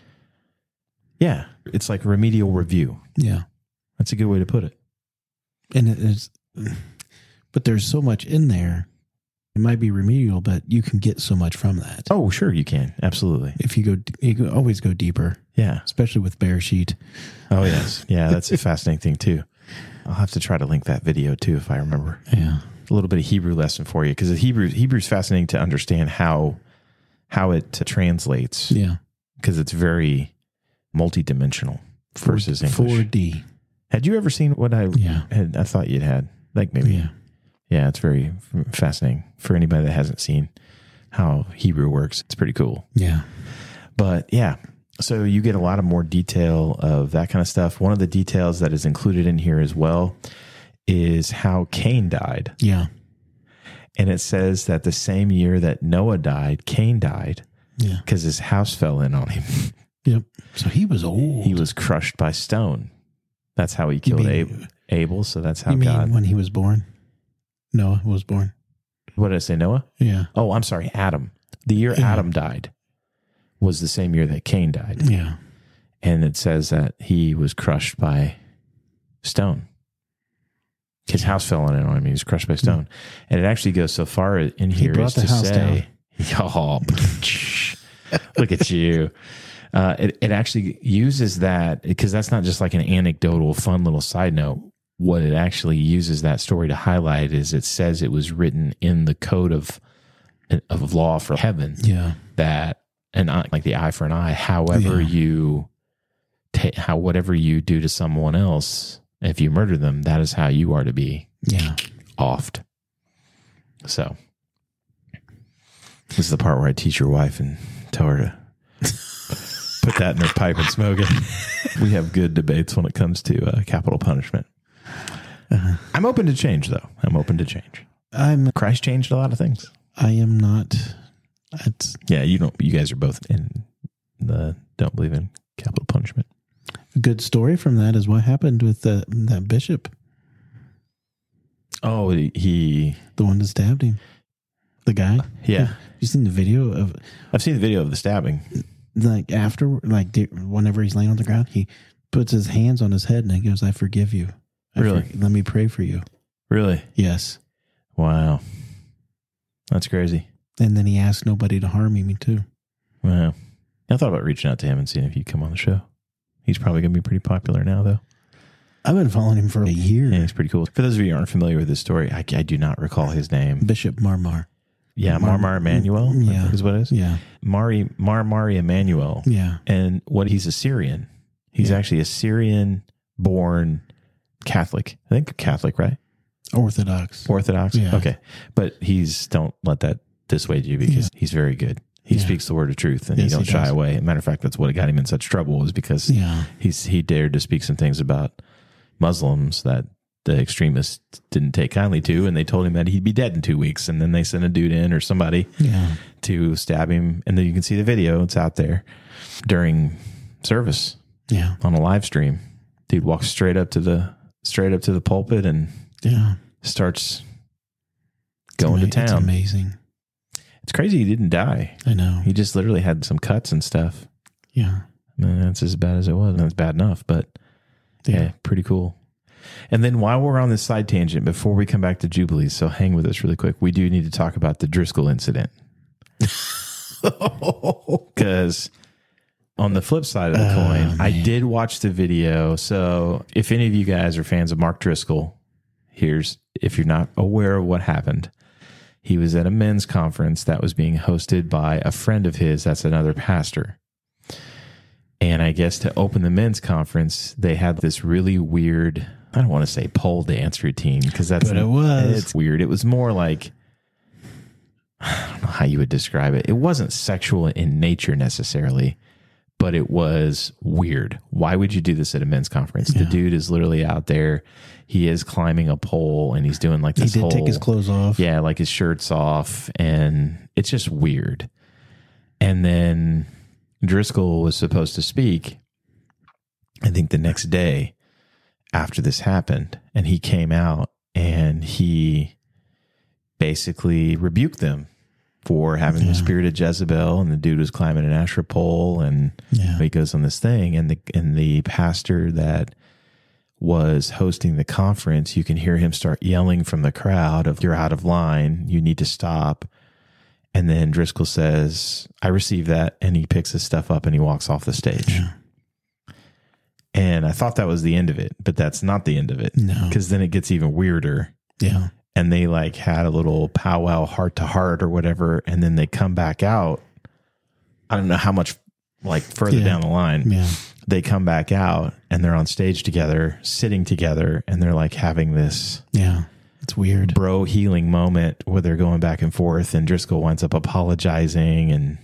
Yeah. It's like remedial review. Yeah. That's a good way to put it. And it is, but there's so much in there. It might be remedial, but you can get so much from that. Oh, sure. You can. Absolutely. If you can always go deeper, Yeah. especially with Bereshit. Oh, yes. Yeah. That's a fascinating thing too. I'll have to try to link that video too, if I remember. Yeah. A little bit of Hebrew lesson for you. Because Hebrew's fascinating to understand how it translates. Yeah. Because it's very multidimensional versus English. 4D. Had you ever seen what I thought you'd had? Like maybe. Yeah. Yeah, it's very fascinating for anybody that hasn't seen how Hebrew works. It's pretty cool. Yeah. But yeah, so you get a lot of more detail of that kind of stuff. One of the details that is included in here as well is how Cain died. Yeah. And it says that the same year that Noah died, Cain died. Yeah. Because his house fell in on him. Yep. So he was old. He was crushed by stone. That's how he killed Abel. So that's how you mean God. when he was born? Noah was born. What did I say, Noah? Yeah. Oh, I'm sorry, Adam. The year Adam died was the same year that Cain died. Yeah. And it says that he was crushed by stone. His house fell in on him. He was crushed by stone. And it actually goes so far in here as to say, oh, look at you. It actually uses that because that's not just like an anecdotal, fun little side note. What it actually uses that story to highlight is it says it was written in the code of law for heaven. Yeah. That, and like the eye for an eye, however whatever you do to someone else, if you murder them, that is how you are to be offed. So this is the part where I teach your wife and tell her to Put that in their pipe and smoke it. We have good debates when it comes to capital punishment. I'm open to change, though. I'm open to change. Christ changed a lot of things. I am not. Yeah, you guys are both don't believe in capital punishment. A good story from that is what happened with that bishop. Oh, the one that stabbed him. The guy. Yeah, you seen the video of? I've seen the video of the stabbing. Like after, whenever he's laying on the ground, he puts his hands on his head and he goes, "I forgive you." Really? Let me pray for you. Really? Yes. Wow, that's crazy. And then he asked nobody to harm me too. Wow. I thought about reaching out to him and seeing if he'd come on the show. He's probably going to be pretty popular now, though. I've been following him for a year. Yeah, he's pretty cool. For those of you who aren't familiar with this story, I do not recall his name. Bishop Marmar. Yeah, Marmar Emanuel. Yeah, I think is what it is. Yeah, Marmar Emanuel. Yeah, and he's a Syrian. He's actually a Syrian-born Catholic. I think Catholic, right? Orthodox. Yeah. Okay, but don't let that dissuade you because he's very good. He speaks the word of truth and he don't shy away. As a matter of fact, that's what got him in such trouble was because he dared to speak some things about Muslims that the extremists didn't take kindly to, and they told him that he'd be dead in 2 weeks, and then they sent a dude in or somebody to stab him, and then you can see the video. It's out there during service on a live stream. Dude walks straight up to the pulpit and starts going to town. It's amazing. It's crazy he didn't die. I know. He just literally had some cuts and stuff. Yeah. And that's as bad as it was. And it's bad enough, but yeah, pretty cool. And then while we're on this side tangent, before we come back to Jubilees, so hang with us really quick, we do need to talk about the Driscoll incident. Because on the flip side of the coin, I did watch the video. So if any of you guys are fans of Mark Driscoll, if you're not aware of what happened, he was at a men's conference that was being hosted by a friend of his that's another pastor. And I guess to open the men's conference, they had this really weird, I don't want to say pole dance routine because it's weird. It was more like, I don't know how you would describe it. It wasn't sexual in nature necessarily, but it was weird. Why would you do this at a men's conference? Yeah. The dude is literally out there. He is climbing a pole and he's doing like this. He did take his clothes off. Yeah, like his shirt's off. And it's just weird. And then Driscoll was supposed to speak, I think the next day after this happened. And he came out and he basically rebuked them for having the spirit of Jezebel, and the dude was climbing an Asherah pole, and he goes on this thing, and the pastor that was hosting the conference, you can hear him start yelling from the crowd of, "You're out of line, you need to stop." And then Driscoll says, "I received that," and he picks his stuff up and he walks off the stage. Yeah. And I thought that was the end of it, but that's not the end of it. No. Because then it gets even weirder. Yeah. And they like had a little powwow heart to heart or whatever. And then they come back out. I don't know how much like further down the line. Yeah. They come back out and they're on stage together, sitting together. And they're like having this. Yeah. It's weird. Bro healing moment where they're going back and forth. And Driscoll winds up apologizing. And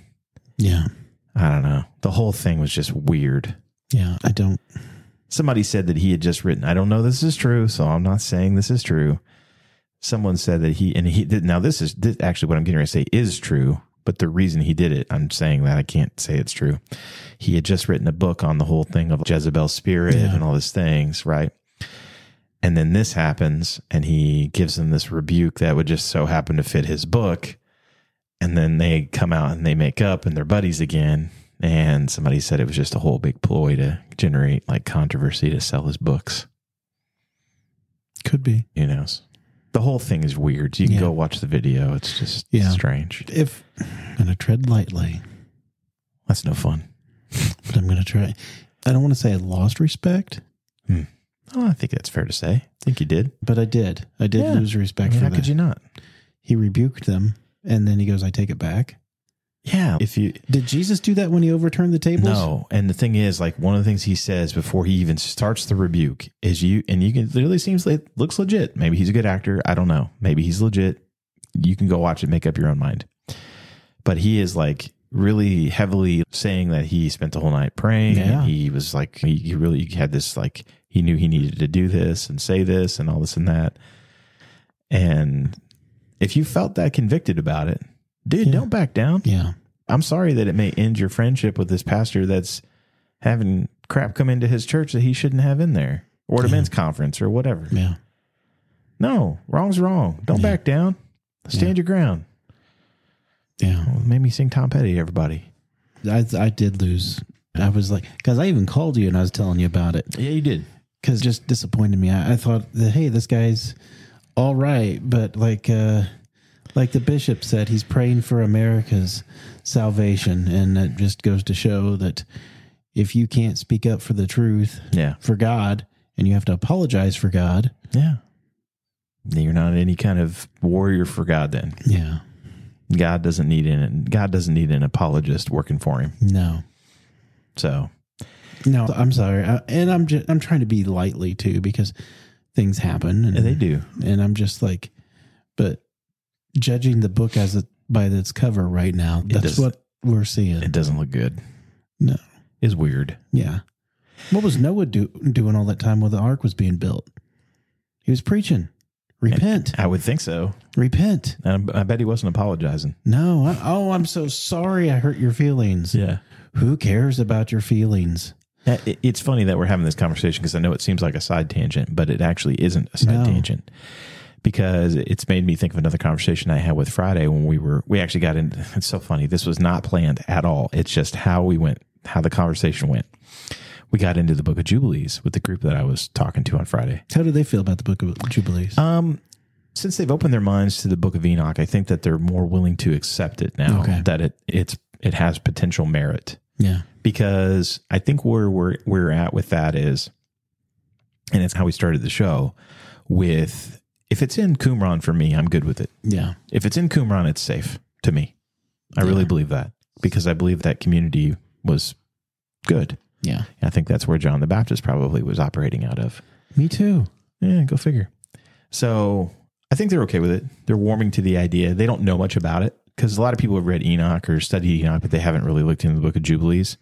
I don't know. The whole thing was just weird. Yeah. Somebody said that he had just written, I don't know this is true, so I'm not saying this is true. Someone said that he did. Now this actually what I'm getting ready to say is true, but the reason he did it, I'm saying that I can't say it's true. He had just written a book on the whole thing of Jezebel's spirit and all these things, right? And then this happens and he gives them this rebuke that would just so happen to fit his book. And then they come out and they make up and they're buddies again. And somebody said it was just a whole big ploy to generate like controversy to sell his books. Could be. Who knows? The whole thing is weird. You can go watch the video. It's just strange. If I'm going to tread lightly. That's no fun. But I'm going to try. I don't want to say I lost respect. Oh, I think that's fair to say. I think you did. But I did. I did lose respect for that. How could you not? He rebuked them and then he goes, "I take it back." Yeah. Did Jesus do that when he overturned the tables? No. And the thing is, like, one of the things he says before he even starts the rebuke is it really seems like it looks legit. Maybe he's a good actor. I don't know. Maybe he's legit. You can go watch it, make up your own mind. But he is like, really heavily saying that he spent the whole night praying. Yeah. And he was like, he really had this, like, he knew he needed to do this and say this and all this and that. And if you felt that convicted about it, dude, don't back down. Yeah. I'm sorry that it may end your friendship with this pastor that's having crap come into his church that he shouldn't have in there, or at a men's conference or whatever. Yeah. No, wrong's wrong. Don't back down. Stand your ground. Yeah. Well, it made me sing Tom Petty, everybody. I did lose. I was like, because I even called you and I was telling you about it. Yeah, you did. Because it just disappointed me. I thought that, hey, this guy's all right, but like the bishop said, he's praying for America's salvation, and it just goes to show that if you can't speak up for the truth, for God, and you have to apologize for God, then you're not any kind of warrior for God. Then, God doesn't need an apologist working for him. No. So, no, I'm sorry, and I'm trying to be lightly too, because things happen, and they do, and I'm just like, but judging the book by its cover right now, that's what we're seeing. It doesn't look good. No, it's weird. Yeah. What was Noah doing all that time while the ark was being built? He was preaching. Repent. And I would think so. Repent. And I bet he wasn't apologizing. No. I'm so sorry I hurt your feelings. Yeah. Who cares about your feelings? It's funny that we're having this conversation, because I know it seems like a side tangent, but it actually isn't a side tangent, because it's made me think of another conversation I had with Friday when we actually got in. It's so funny. This was not planned at all. It's just how the conversation went. We got into the Book of Jubilees with the group that I was talking to on Friday. How do they feel about the Book of Jubilees? Since they've opened their minds to the Book of Enoch, I think that they're more willing to accept it now, that it has potential merit. Yeah. Because I think where we're at with that is, and it's how we started the show, with if it's in Qumran for me, I'm good with it. Yeah. If it's in Qumran, it's safe to me. I really believe that, because I believe that community was good. Yeah. I think that's where John the Baptist probably was operating out of. Me too. Yeah, go figure. So I think they're okay with it. They're warming to the idea. They don't know much about it, because a lot of people have read Enoch or studied Enoch, but they haven't really looked into the Book of Jubilees.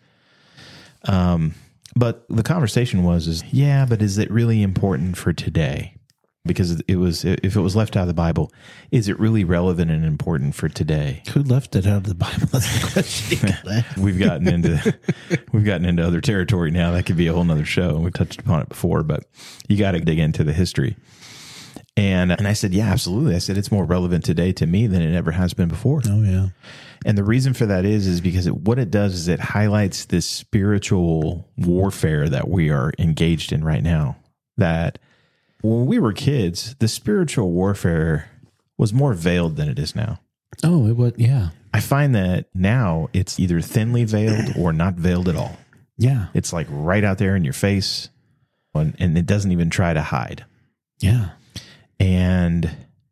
But the conversation was, but is it really important for today? Because if it was left out of the Bible, is it really relevant and important for today? Who left it out of the Bible? That's the question. We've gotten into other territory now. That could be a whole nother show. We've touched upon it before, but you got to dig into the history. And I said, yeah, absolutely. I said, it's more relevant today to me than it ever has been before. Oh, yeah. And the reason for that is because what it does is it highlights this spiritual warfare that we are engaged in right now. That when we were kids, the spiritual warfare was more veiled than it is now. Oh, it was, yeah. I find that now it's either thinly veiled or not veiled at all. Yeah. It's like right out there in your face, and it doesn't even try to hide. Yeah. And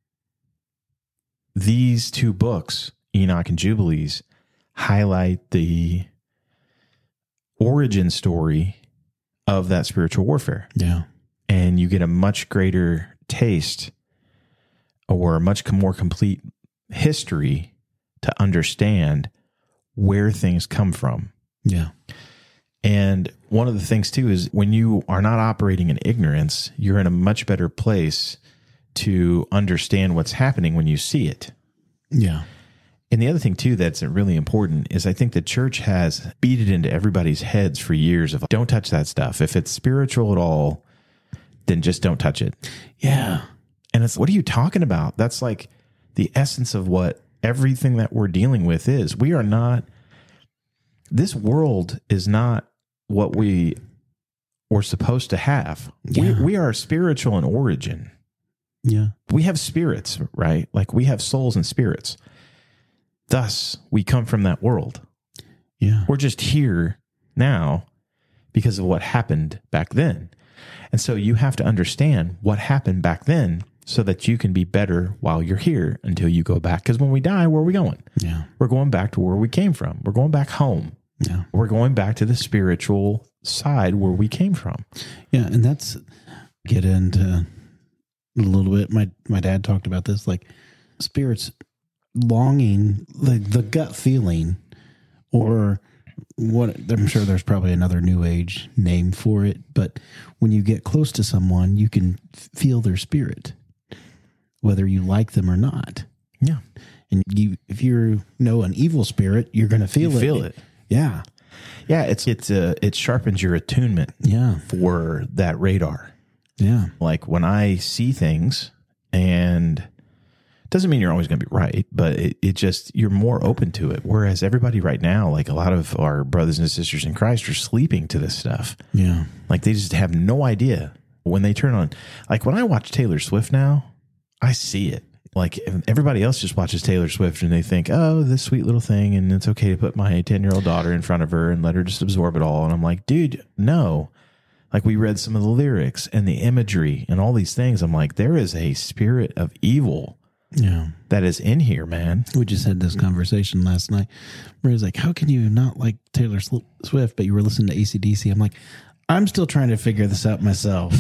these two books, Enoch and Jubilees, highlight the origin story of that spiritual warfare. Yeah. And you get a much greater taste, or a much more complete history to understand where things come from. Yeah. And one of the things too is when you are not operating in ignorance, you're in a much better place to understand what's happening when you see it. Yeah. And the other thing too that's really important is I think the church has beat it into everybody's heads for years of, don't touch that stuff. If it's spiritual at all, then just don't touch it. Yeah. And it's, what are you talking about? That's like the essence of what everything that we're dealing with is. We are not, this world is not what we were supposed to have. Yeah. We are spiritual in origin. Yeah. We have spirits, right? Like we have souls and spirits. Thus, we come from that world. Yeah. We're just here now because of what happened back then. And so you have to understand what happened back then so that you can be better while you're here until you go back. Because when we die, where are we going? Yeah. We're going back to where we came from. We're going back home. Yeah. We're going back to the spiritual side where we came from. Yeah. And that's, get into a little bit. My dad talked about this, like spirits longing, like the gut feeling or what? I'm sure there's probably another New Age name for it, but when you get close to someone, you can feel their spirit, whether you like them or not. Yeah. And if you know an evil spirit, you're going to feel it. Yeah. Yeah. It sharpens your attunement for that radar. Yeah. Like when I see things, and it doesn't mean you're always going to be right, but it just, you're more open to it. Whereas everybody right now, like a lot of our brothers and sisters in Christ are sleeping to this stuff. Yeah. Like they just have no idea when they turn on. Like when I watch Taylor Swift now, I see it. Like everybody else just watches Taylor Swift and they think, oh, this sweet little thing, and it's okay to put my 10-year-old daughter in front of her and let her just absorb it all. And I'm like, dude, no. Like we read some of the lyrics and the imagery and all these things. I'm like, there is a spirit of evil that is in here, man. We just had this conversation last night where he's like, how can you not like Taylor Swift, but you were listening to AC/DC? I'm like, I'm still trying to figure this out myself.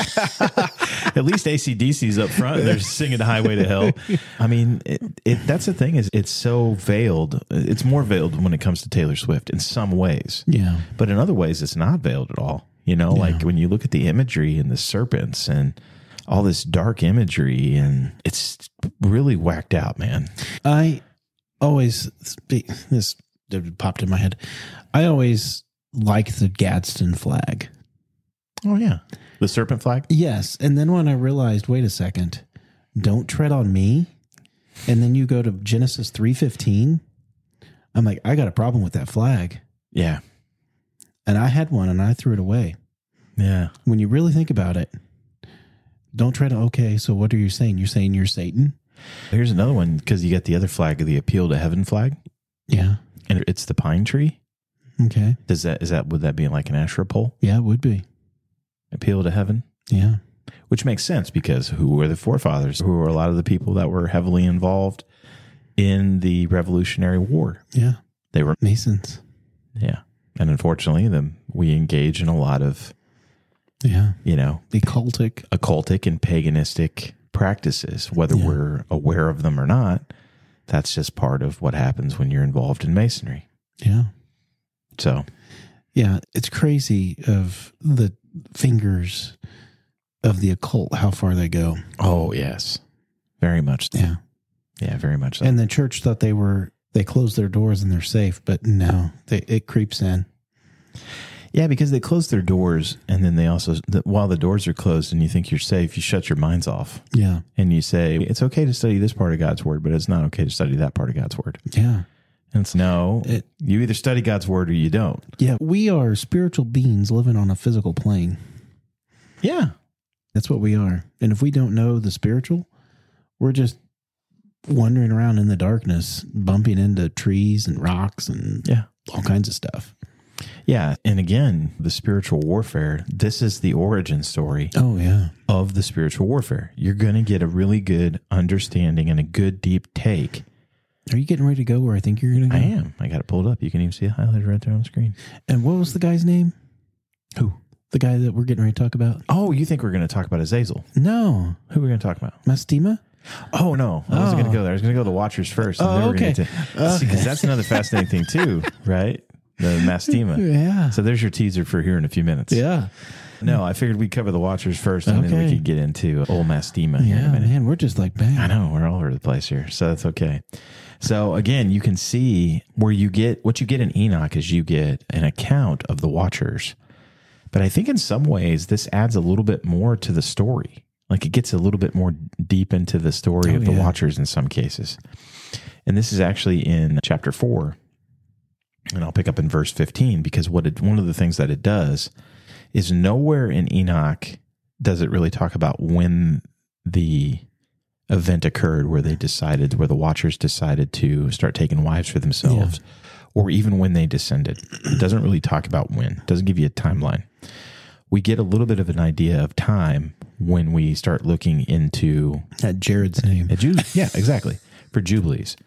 At least AC/DC's up front. They're singing Highway to Hell. I mean, that's the thing, is it's so veiled. It's more veiled when it comes to Taylor Swift in some ways. Yeah. But in other ways, it's not veiled at all. You know, like when you look at the imagery and the serpents and all this dark imagery, and it's really whacked out, man. I always, this popped in my head. I always like the Gadsden flag. Oh, yeah. The serpent flag? Yes. And then when I realized, wait a second, don't tread on me. And then you go to Genesis 3:15. I'm like, I got a problem with that flag. Yeah. And I had one and I threw it away. Yeah. When you really think about it, don't tread on. Okay, so what are you saying? You're saying you're Satan? Here's another one, because you got the other flag, the Appeal to Heaven flag. Yeah. And it's the pine tree. Okay. Would that be like an Asherah pole? Yeah, it would be. Appeal to Heaven? Yeah. Which makes sense, because who were the forefathers? Who were a lot of the people that were heavily involved in the Revolutionary War? Yeah. They were Masons. Yeah. And unfortunately, we engage in a lot of, occultic and paganistic practices, whether we're aware of them or not. That's just part of what happens when you're involved in Masonry. Yeah. So, yeah, it's crazy of the fingers of the occult, how far they go. Oh, yes. Very much so. Yeah. Yeah, very much so. And the church thought they closed their doors and they're safe, but no, it creeps in. Yeah, because they close their doors, and then they also, while the doors are closed and you think you're safe, you shut your minds off. Yeah. And you say, it's okay to study this part of God's word, but it's not okay to study that part of God's word. Yeah. And it's you either study God's word or you don't. Yeah. We are spiritual beings living on a physical plane. Yeah. That's what we are. And if we don't know the spiritual, we're just wandering around in the darkness, bumping into trees and rocks and all kinds of stuff. Yeah. And again, the spiritual warfare, this is the origin story of the spiritual warfare. You're going to get a really good understanding and a good deep take. Are you getting ready to go where I think you're going to go? I am. I got it pulled up. You can even see it highlighted right there on the screen. And what was the guy's name? Who? The guy that we're getting ready to talk about. Oh, you think we're going to talk about Azazel? No. Who are we going to talk about? Mastima? Oh, no. I wasn't going to go there. I was going to go to the Watchers first. And then we're going to because that's another fascinating thing too, right? The Mastima. Yeah. So there's your teaser for here in a few minutes. Yeah. No, I figured we'd cover the Watchers first, and then we could get into old Mastima here in a minute. Man, we're just like, bang. I know, we're all over the place here, so that's okay. So again, you can see where you get, what you get in Enoch is you get an account of the Watchers. But I think in some ways, this adds a little bit more to the story. Like it gets a little bit more deep into the story of the Watchers in some cases. And this is actually in chapter 4. And I'll pick up in verse 15, because one of the things that it does is nowhere in Enoch does it really talk about when the event occurred where the Watchers decided to start taking wives for themselves, or even when they descended. It doesn't really talk about when. It doesn't give you a timeline. We get a little bit of an idea of time when we start looking into at Jared's name. Yeah, exactly. For Jubilees.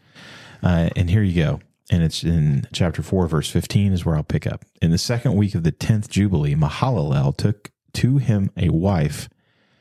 And here you go. And it's in chapter 4, verse 15 is where I'll pick up. In the second week of the 10th Jubilee, Mahalalel took to him a wife,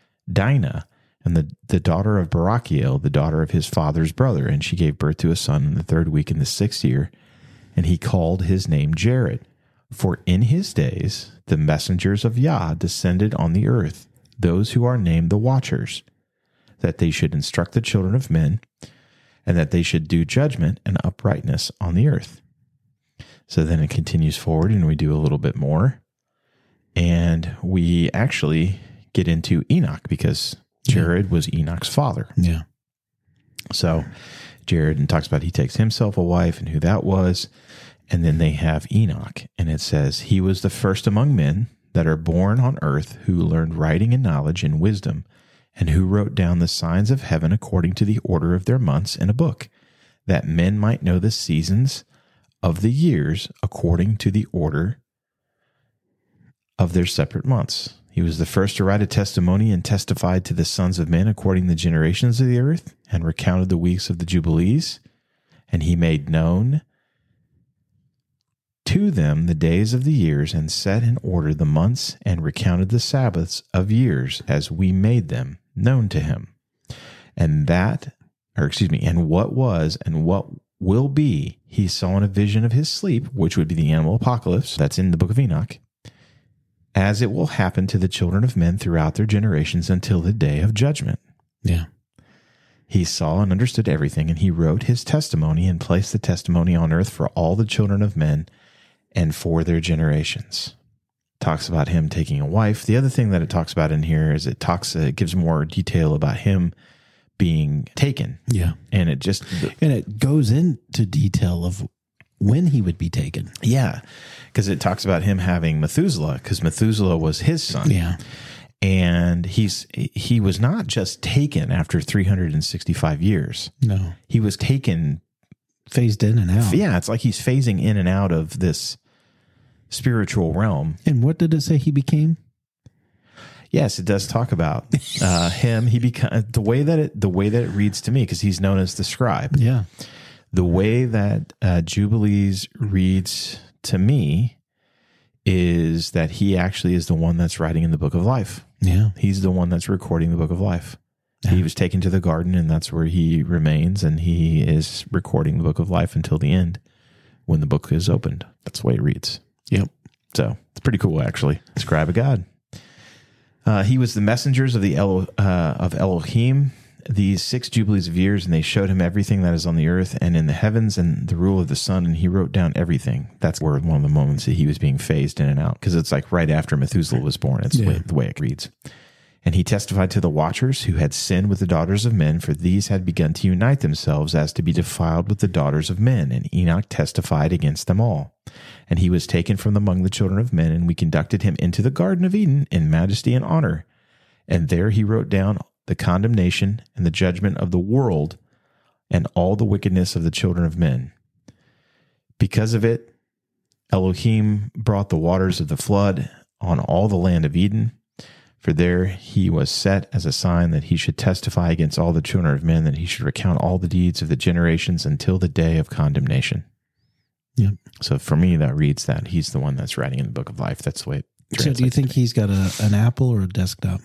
Dinah, and the daughter of Barachiel, the daughter of his father's brother. And she gave birth to a son in the 3rd week in the 6th year. and he called his name Jared. For in his days the messengers of Yah descended on the earth, those who are named the Watchers, that they should instruct the children of men, and that they should do judgment and uprightness on the earth. So then it continues forward, and we do a little bit more. And we actually get into Enoch, because Jared was Enoch's father. Yeah. So Jared talks about he takes himself a wife and who that was. And then they have Enoch, and it says, he was the first among men that are born on earth who learned writing and knowledge and wisdom, and who wrote down the signs of heaven according to the order of their months in a book, that men might know the seasons of the years according to the order of their separate months. He was the first to write a testimony and testified to the sons of men according to the generations of the earth, and recounted the weeks of the jubilees, and he made known to them the days of the years, and set in order the months, and recounted the Sabbaths of years as we made them known to him. And what was and what will be, he saw in a vision of his sleep, which would be the animal apocalypse, that's in the book of Enoch, as it will happen to the children of men throughout their generations until the day of judgment. Yeah. He saw and understood everything, and he wrote his testimony and placed the testimony on earth for all the children of men and for their generations. Talks about him taking a wife. The other thing that it talks about in here is it gives more detail about him being taken. Yeah. And it goes into detail of when he would be taken. Yeah. Because it talks about him having Methuselah, because Methuselah was his son. Yeah. And he was not just taken after 365 years. No. He was taken, phased in and out. Yeah, it's like he's phasing in and out of this spiritual realm. And what did it say he became? Yes, it does talk about him. He become the way that it reads to me, because he's known as the scribe. Yeah. The way that Jubilees reads to me is that he actually is the one that's writing in the book of life. Yeah. He's the one that's recording the book of life. Yeah. He was taken to the garden, and that's where he remains, and he is recording the book of life until the end when the book is opened. That's the way it reads. Yep. So it's pretty cool, actually. Scribe of God. He was the messengers of of Elohim, these 6 jubilees of years, and they showed him everything that is on the earth and in the heavens, and the rule of the sun, and he wrote down everything. That's where one of the moments that he was being phased in and out, because it's like right after Methuselah was born. It's the way it reads. And he testified to the Watchers who had sinned with the daughters of men, for these had begun to unite themselves as to be defiled with the daughters of men. And Enoch testified against them all. And he was taken from among the children of men, and we conducted him into the Garden of Eden in majesty and honor. And there he wrote down the condemnation and the judgment of the world and all the wickedness of the children of men. Because of it, Elohim brought the waters of the flood on all the land of Eden. For there he was set as a sign that he should testify against all the children of men, that he should recount all the deeds of the generations until the day of condemnation. Yeah. So for me, that reads that he's the one that's writing in the book of life. That's the way it translates. So do you think he's got an Apple or a desktop?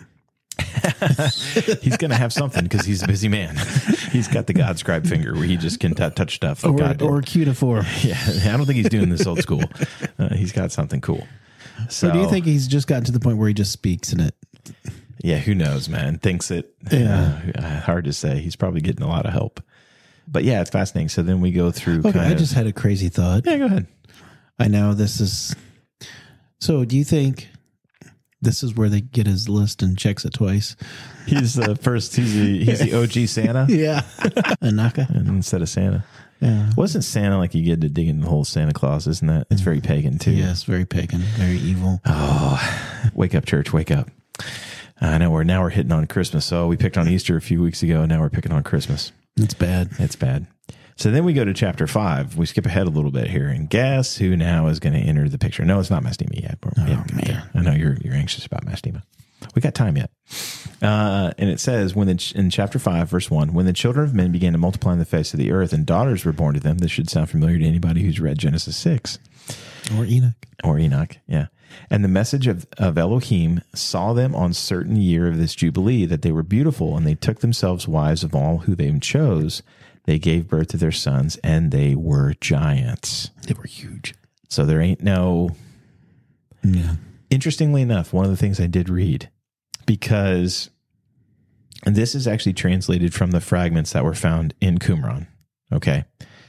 He's going to have something, because he's a busy man. He's got the God scribe finger where he just can touch stuff. Or cuneiform. Yeah, I don't think he's doing this old school. He's got something cool. So or do you think he's just gotten to the point where he just speaks in it? Yeah, who knows, man? Thinks it. Yeah. Hard to say. He's probably getting a lot of help. But yeah, it's fascinating. So then we go through. Okay, I just had a crazy thought. Yeah, go ahead. I know this is. So do you think this is where they get his list and checks it twice? He's the first. He's the OG Santa. Yeah. Anaka. And instead of Santa. Yeah. Wasn't Santa like you get to dig in the whole Santa Claus? Isn't that? It's very pagan too. Yes, very pagan, very evil. Oh, wake up, church, wake up. I know we're hitting on Christmas. So we picked on Easter a few weeks ago, and now we're picking on Christmas. It's bad. It's bad. So then we go to chapter 5. We skip ahead a little bit here, and guess who now is going to enter the picture? No, it's not Mastema yet. Man. I know you're anxious about Mastema. We got time yet. And it says, in chapter 5, verse 1, when the children of men began to multiply on the face of the earth and daughters were born to them. This should sound familiar to anybody who's read Genesis 6. Or Enoch, yeah. And the message of Elohim saw them on certain year of this jubilee, that they were beautiful, and they took themselves wives of all who they chose. They gave birth to their sons, and they were giants. They were huge. So there ain't no... Yeah. Interestingly enough, one of the things I did read, because... And this is actually translated from the fragments that were found in Qumran. Okay.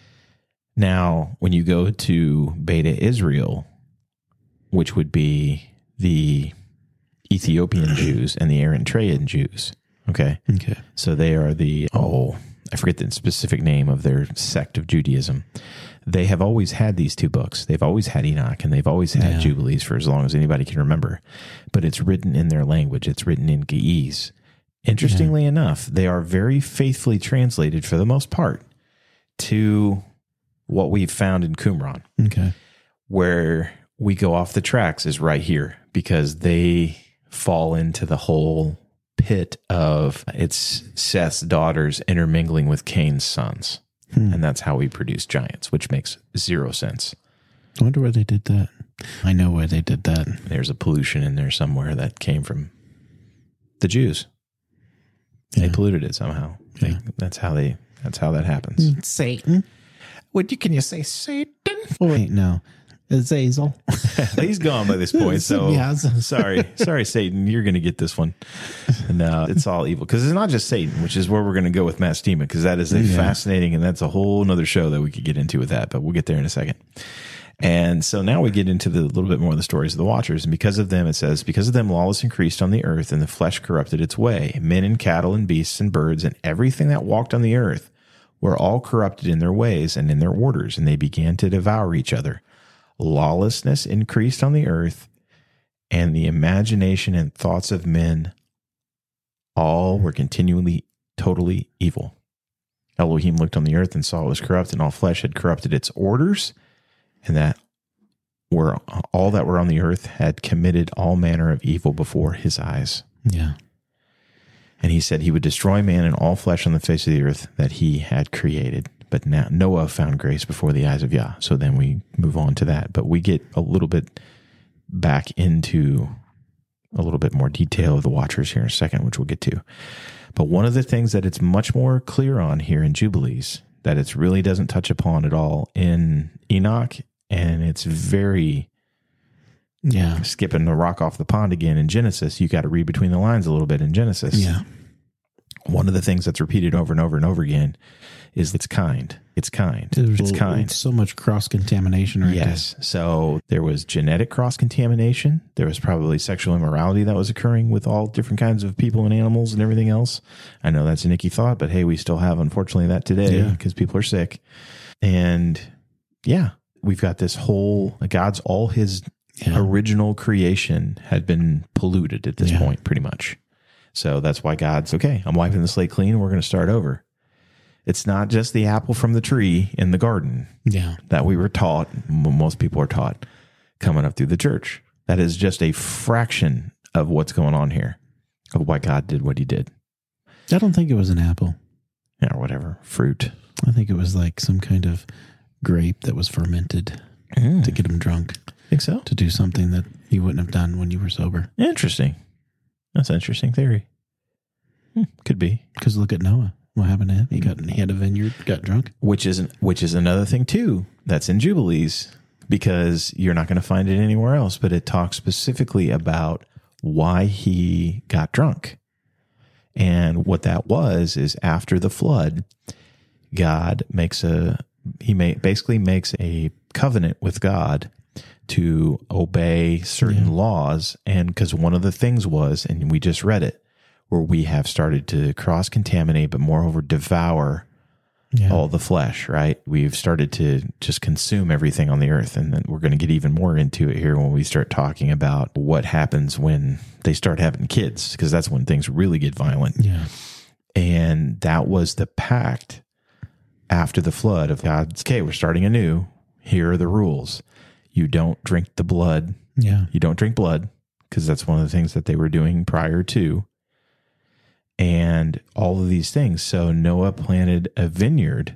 Now, when you go to Beta Israel, which would be the Ethiopian Jews and the Eritrean Jews. Okay. Okay. So they are I forget the specific name of their sect of Judaism. They have always had these two books. They've always had Enoch, and they've always had Jubilees for as long as anybody can remember. But it's written in their language. It's written in Ge'ez. Interestingly enough, they are very faithfully translated for the most part to what we've found in Qumran. Okay. Where we go off the tracks is right here, because they fall into the whole pit of it's Seth's daughters intermingling with Cain's sons. And that's how we produce giants, which makes zero sense. I wonder where they did that. I know where they did that. There's a pollution in there somewhere that came from the Jews. They polluted it somehow. That's how that happens. Satan. Can you say Satan? Oh, wait, no. Azazel. He's gone by this point, so sorry, Satan. You're going to get this one. No, it's all evil, because it's not just Satan, which is where we're going to go with Matt Steeman, because that is a fascinating, and that's a whole nother show that we could get into with that, but we'll get there in a second. And so now we get into the little bit more of the stories of the Watchers. And because of them, it says, because of them, lawless increased on the earth, and the flesh corrupted its way. Men and cattle and beasts and birds and everything that walked on the earth were all corrupted in their ways and in their orders, and they began to devour each other. Lawlessness increased on the earth, and the imagination and thoughts of men all were continually, totally evil. Elohim looked on the earth and saw it was corrupt, and all flesh had corrupted its orders, and that were all that were on the earth had committed all manner of evil before his eyes. Yeah. And he said he would destroy man and all flesh on the face of the earth that he had created. But now Noah found grace before the eyes of Yah. So then we move on to that. But we get a little bit back into a little bit more detail of the Watchers here in a second, which we'll get to. But one of the things that it's much more clear on here in Jubilees that it really doesn't touch upon at all in Enoch, and it's very skipping the rock off the pond again in Genesis. You got to read between the lines a little bit in Genesis. Yeah. One of the things that's repeated over and over and over again is it's kind. It's kind. It's kind. So much cross-contamination right there. Yes. So there was genetic cross-contamination. There was probably sexual immorality that was occurring with all different kinds of people and animals and everything else. I know that's an icky thought, but hey, we still have, unfortunately, that today because people are sick. And we've got this whole, God's, all his original creation had been polluted at this point, pretty much. So that's why God's, okay, I'm wiping the slate clean. We're going to start over. It's not just the apple from the tree in the garden that we were taught, most people are taught, coming up through the church. That is just a fraction of what's going on here, of why God did what he did. I don't think it was an apple. Yeah, or whatever, fruit. I think it was like some kind of grape that was fermented to get him drunk. Think so? To do something that you wouldn't have done when you were sober. Interesting. That's an interesting theory. Could be. Because look at Noah. What happened to him? He had a vineyard, got drunk. Which is another thing too that's in Jubilees, because you're not going to find it anywhere else, but it talks specifically about why he got drunk. And what that was is after the flood, God basically makes a covenant with God to obey certain laws. And because one of the things was, and we just read it, where we have started to cross-contaminate, but moreover devour all the flesh, right? We've started to just consume everything on the earth. And then we're going to get even more into it here when we start talking about what happens when they start having kids, because that's when things really get violent. Yeah. And that was the pact after the flood of God's, okay, we're starting anew. Here are the rules. You don't drink the blood. Yeah. You don't drink blood, because that's one of the things that they were doing prior to. And all of these things. So Noah planted a vineyard,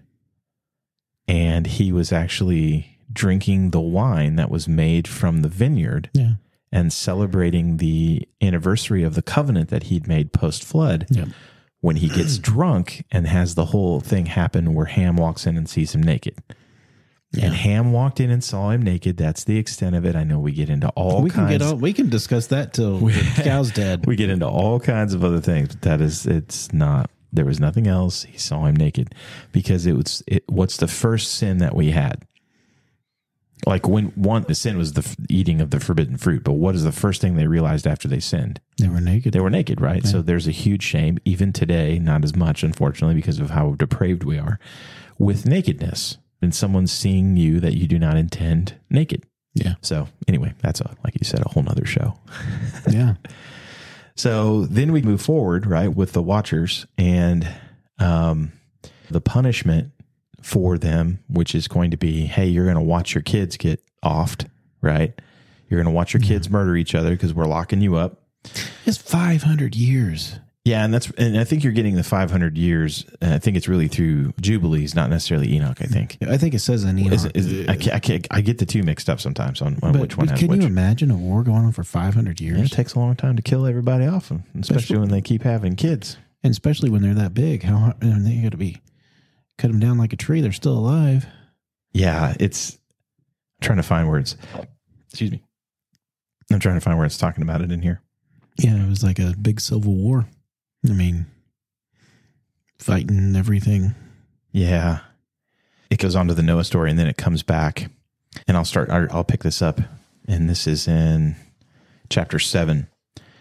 and he was actually drinking the wine that was made from the vineyard and celebrating the anniversary of the covenant that he'd made post-flood, when he gets drunk and has the whole thing happen where Ham walks in and sees him naked. Yeah. And Ham walked in and saw him naked. That's the extent of it. I know we get into all kinds. We can discuss that till the cow's dead. We get into all kinds of other things, but it's not. There was nothing else. He saw him naked because what's the first sin that we had? Like the sin was the eating of the forbidden fruit, but what is the first thing they realized after they sinned? They were naked. They were naked, right? Yeah. So there's a huge shame, even today, not as much, unfortunately, because of how depraved we are, with nakedness. And someone seeing you that you do not intend naked. Yeah. So anyway, that's like you said, a whole nother show. Yeah. So then we move forward, right, with the Watchers and the punishment for them, which is going to be, hey, you're going to watch your kids get offed, right? You're going to watch your kids murder each other because we're locking you up. It's 500 years. Yeah, and I think you're getting the 500 years. I think it's really through Jubilees, not necessarily Enoch. I think it says in Enoch. I get the two mixed up sometimes on which one has which. Can you imagine a war going on for 500 years? Yeah, it takes a long time to kill everybody off, especially when they keep having kids, and especially when they're that big. How hard, they got to be cut them down like a tree. They're still alive. Yeah, I'm trying to find where it's. Excuse me. I'm trying to find where it's talking about it in here. Yeah, it was like a big civil war. I mean, fighting everything. Yeah. It goes on to the Noah story and then it comes back. And I'll pick this up. And this is in chapter 7.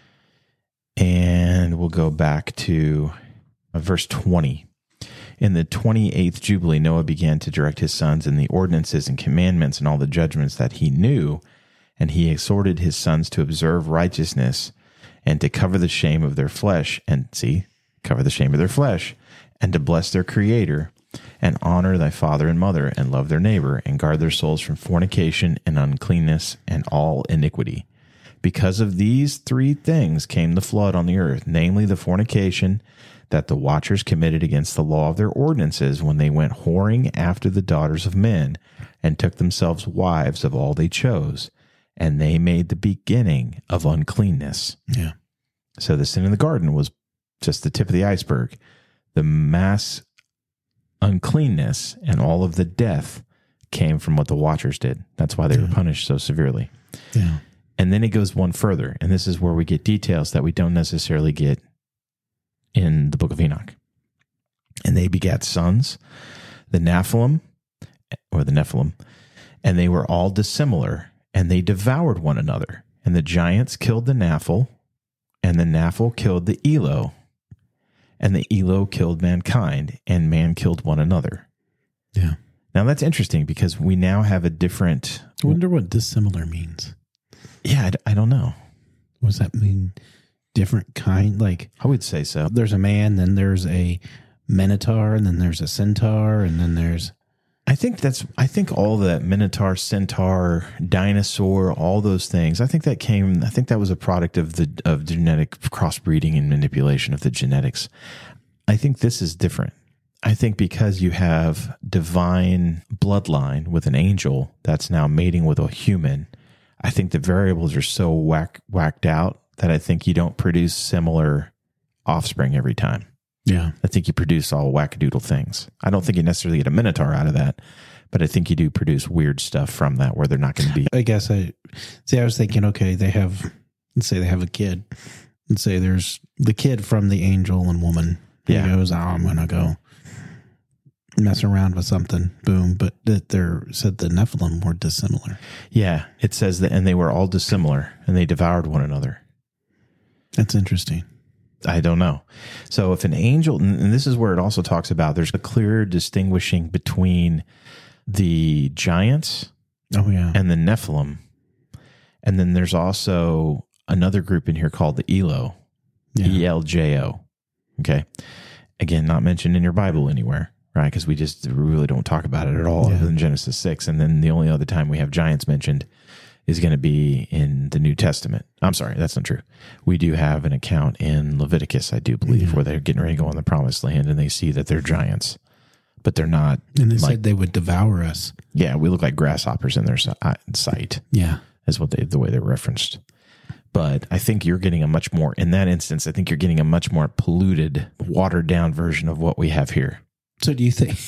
And we'll go back to verse 20. In the 28th Jubilee, Noah began to direct his sons in the ordinances and commandments and all the judgments that he knew. And he exhorted his sons to observe righteousness and to cover the shame of their flesh, and to bless their Creator, and honor thy father and mother, and love their neighbor, and guard their souls from fornication and uncleanness and all iniquity. Because of these three things came the flood on the earth, namely the fornication that the Watchers committed against the law of their ordinances when they went whoring after the daughters of men, and took themselves wives of all they chose. And they made the beginning of uncleanness. Yeah. So the sin in the garden was just the tip of the iceberg. The mass uncleanness and all of the death came from what the Watchers did. That's why they were punished so severely. Yeah. And then it goes one further. And this is where we get details that we don't necessarily get in the book of Enoch. And they begat sons, the Nephilim, and they were all dissimilar. And they devoured one another. And the giants killed the Nephil, and the Nephil killed the Elo, and the Elo killed mankind, and man killed one another. Yeah. Now that's interesting because we now have a different... I wonder what dissimilar means. Yeah, I don't know. What does that mean? Different kind? Like, I would say so. There's a man, then there's a Minotaur, and then there's a Centaur, and then there's... I think all that Minotaur, Centaur, dinosaur, all those things. I think that was a product of genetic crossbreeding and manipulation of the genetics. I think this is different. I think because you have divine bloodline with an angel that's now mating with a human, I think the variables are so whacked out that I think you don't produce similar offspring every time. Yeah. I think you produce all wackadoodle things. I don't think you necessarily get a Minotaur out of that, but I think you do produce weird stuff from that where they're not going to be. I guess I was thinking, okay, let's say they have a kid. Let's say there's the kid from the angel and woman. He goes, I'm going to go mess around with something. Boom. But said the Nephilim were dissimilar. Yeah. It says that, and they were all dissimilar and they devoured one another. That's interesting. I don't know. So if an angel, and this is where it also talks about, there's a clear distinguishing between the giants and the Nephilim. And then there's also another group in here called the Elo, ELJO. Okay. Again, not mentioned in your Bible anywhere, right? Because we really don't talk about it at all other than Genesis 6. And then the only other time we have giants mentioned is going to be in the New Testament. I'm sorry, that's not true. We do have an account in Leviticus, I do believe, where they're getting ready to go on the promised land and they see that they're giants, but they're not. And they said they would devour us. Yeah, we look like grasshoppers in their sight. Yeah. Is the way they're referenced. But I think you're getting a much more, in that instance, I think you're getting a much more polluted, watered down version of what we have here. So do you think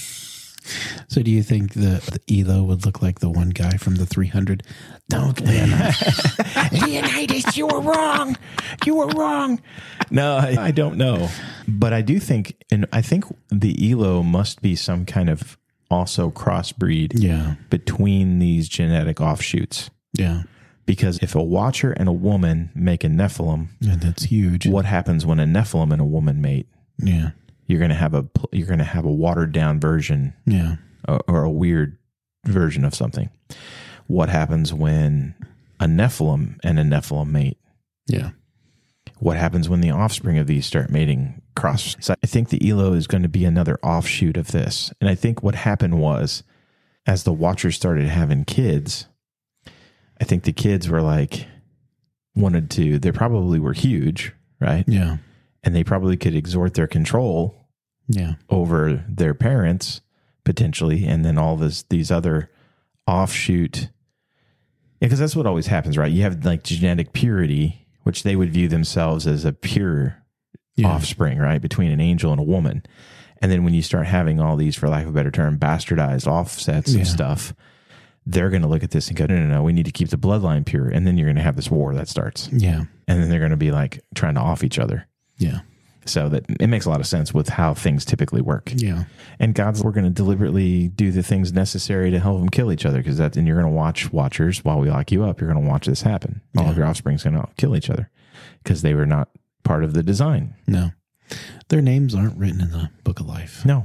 the Elo would look like the one guy from the 300? Don't, Leonidas. Leonidas, you were wrong. You were wrong. No, I don't know. But I do think, and I think the Elo must be some kind of also crossbreed between these genetic offshoots. Yeah. Because if a Watcher and a woman make a Nephilim, that's huge. What happens when a Nephilim and a woman mate? Yeah. You're going to have a watered down version. Yeah. Or a weird version of something. What happens when a Nephilim and a Nephilim mate? Yeah. What happens when the offspring of these start mating cross? So I think the Elo is going to be another offshoot of this. And I think what happened was, as the Watchers started having kids, I think the kids were like, they probably were huge, right? Yeah. And they probably could exert their control over their parents, potentially, and then all these other offshoot. Because that's what always happens, right? You have like genetic purity, which they would view themselves as a pure offspring, right? Between an angel and a woman. And then when you start having all these, for lack of a better term, bastardized offsets of stuff, they're going to look at this and go, no, we need to keep the bloodline pure. And then you're going to have this war that starts. Yeah. And then they're going to be like trying to off each other. Yeah. So that it makes a lot of sense with how things typically work. Yeah. And we're going to deliberately do the things necessary to help them kill each other, because and you're going to watch Watchers while we lock you up. You're going to watch this happen. All of your offspring's going to kill each other because they were not part of the design. No. Their names aren't written in the book of life. No.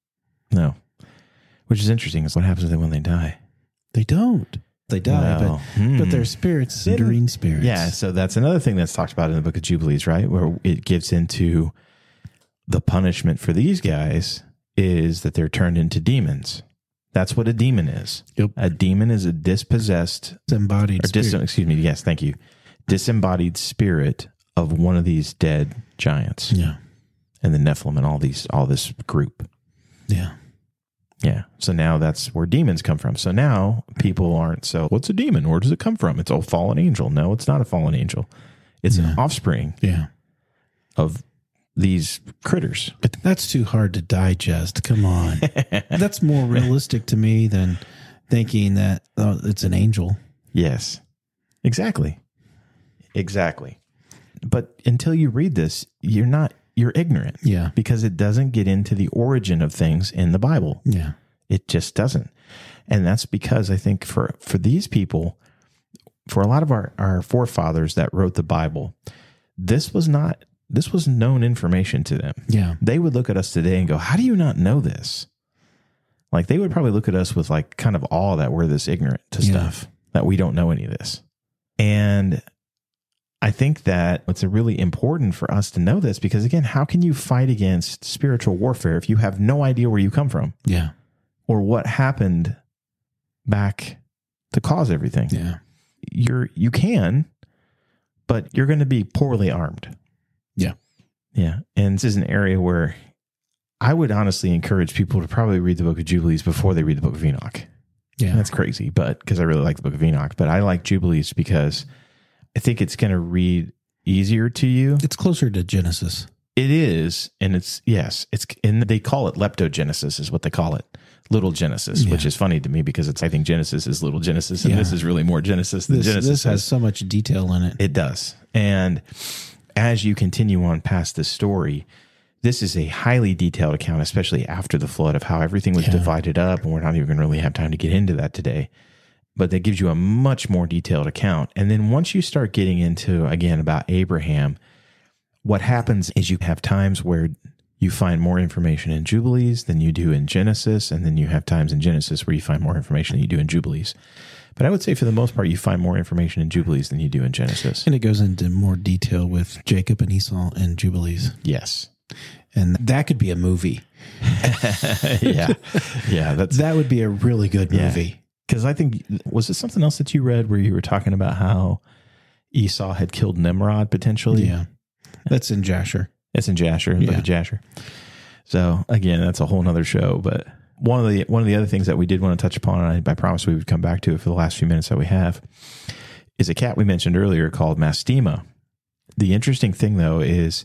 Which is interesting. Is what happens to them when they die. They don't. They die, but they're spirits, serene spirits. Yeah, so that's another thing that's talked about in the book of Jubilees, right? Where it gives into the punishment for these guys is that they're turned into demons. That's what a demon is. Yep. A demon is a dispossessed, disembodied spirit. Disembodied spirit of one of these dead giants. Yeah. And the Nephilim and all this group. Yeah. Yeah. So now that's where demons come from. So now people aren't what's a demon? Where does it come from? It's a fallen angel. No, it's not a fallen angel. It's an offspring of these critters. But that's too hard to digest. Come on. That's more realistic to me than thinking that it's an angel. Yes. Exactly. But until you read this, you're ignorant. Yeah. Because it doesn't get into the origin of things in the Bible. Yeah. It just doesn't. And that's because I think for these people, for a lot of our forefathers that wrote the Bible, this was known information to them. Yeah. They would look at us today and go, how do you not know this? Like they would probably look at us with like kind of awe that we're this ignorant to stuff, that we don't know any of this. And I think that it's really important for us to know this because, again, how can you fight against spiritual warfare if you have no idea where you come from? Yeah. Or what happened back to cause everything? Yeah. You can, but you're going to be poorly armed. Yeah. Yeah. And this is an area where I would honestly encourage people to probably read the book of Jubilees before they read the book of Enoch. Yeah. That's crazy, but because I really like the book of Enoch, but I like Jubilees because I think it's going to read easier to you. It's closer to Genesis. It is. And and they call it leptogenesis is what they call it. Little Genesis, which is funny to me because I think Genesis is little Genesis and this is really more Genesis than Genesis. This has so much detail in it. It does. And as you continue on past the story, this is a highly detailed account, especially after the flood, of how everything was divided up. And we're not even going to really have time to get into that today. But that gives you a much more detailed account. And then once you start getting into, again, about Abraham, what happens is you have times where you find more information in Jubilees than you do in Genesis. And then you have times in Genesis where you find more information than you do in Jubilees. But I would say for the most part, you find more information in Jubilees than you do in Genesis. And it goes into more detail with Jacob and Esau and Jubilees. Yes. And that could be a movie. Yeah. That would be a really good movie. Because I think, was it something else that you read where you were talking about how Esau had killed Nimrod potentially? Yeah. That's in Jasher. It's in Jasher, the book of Jasher. So again, that's a whole nother show. But one of the other things that we did want to touch upon, and I promised we would come back to it for the last few minutes that we have, is a cat we mentioned earlier called Mastema. The interesting thing, though, is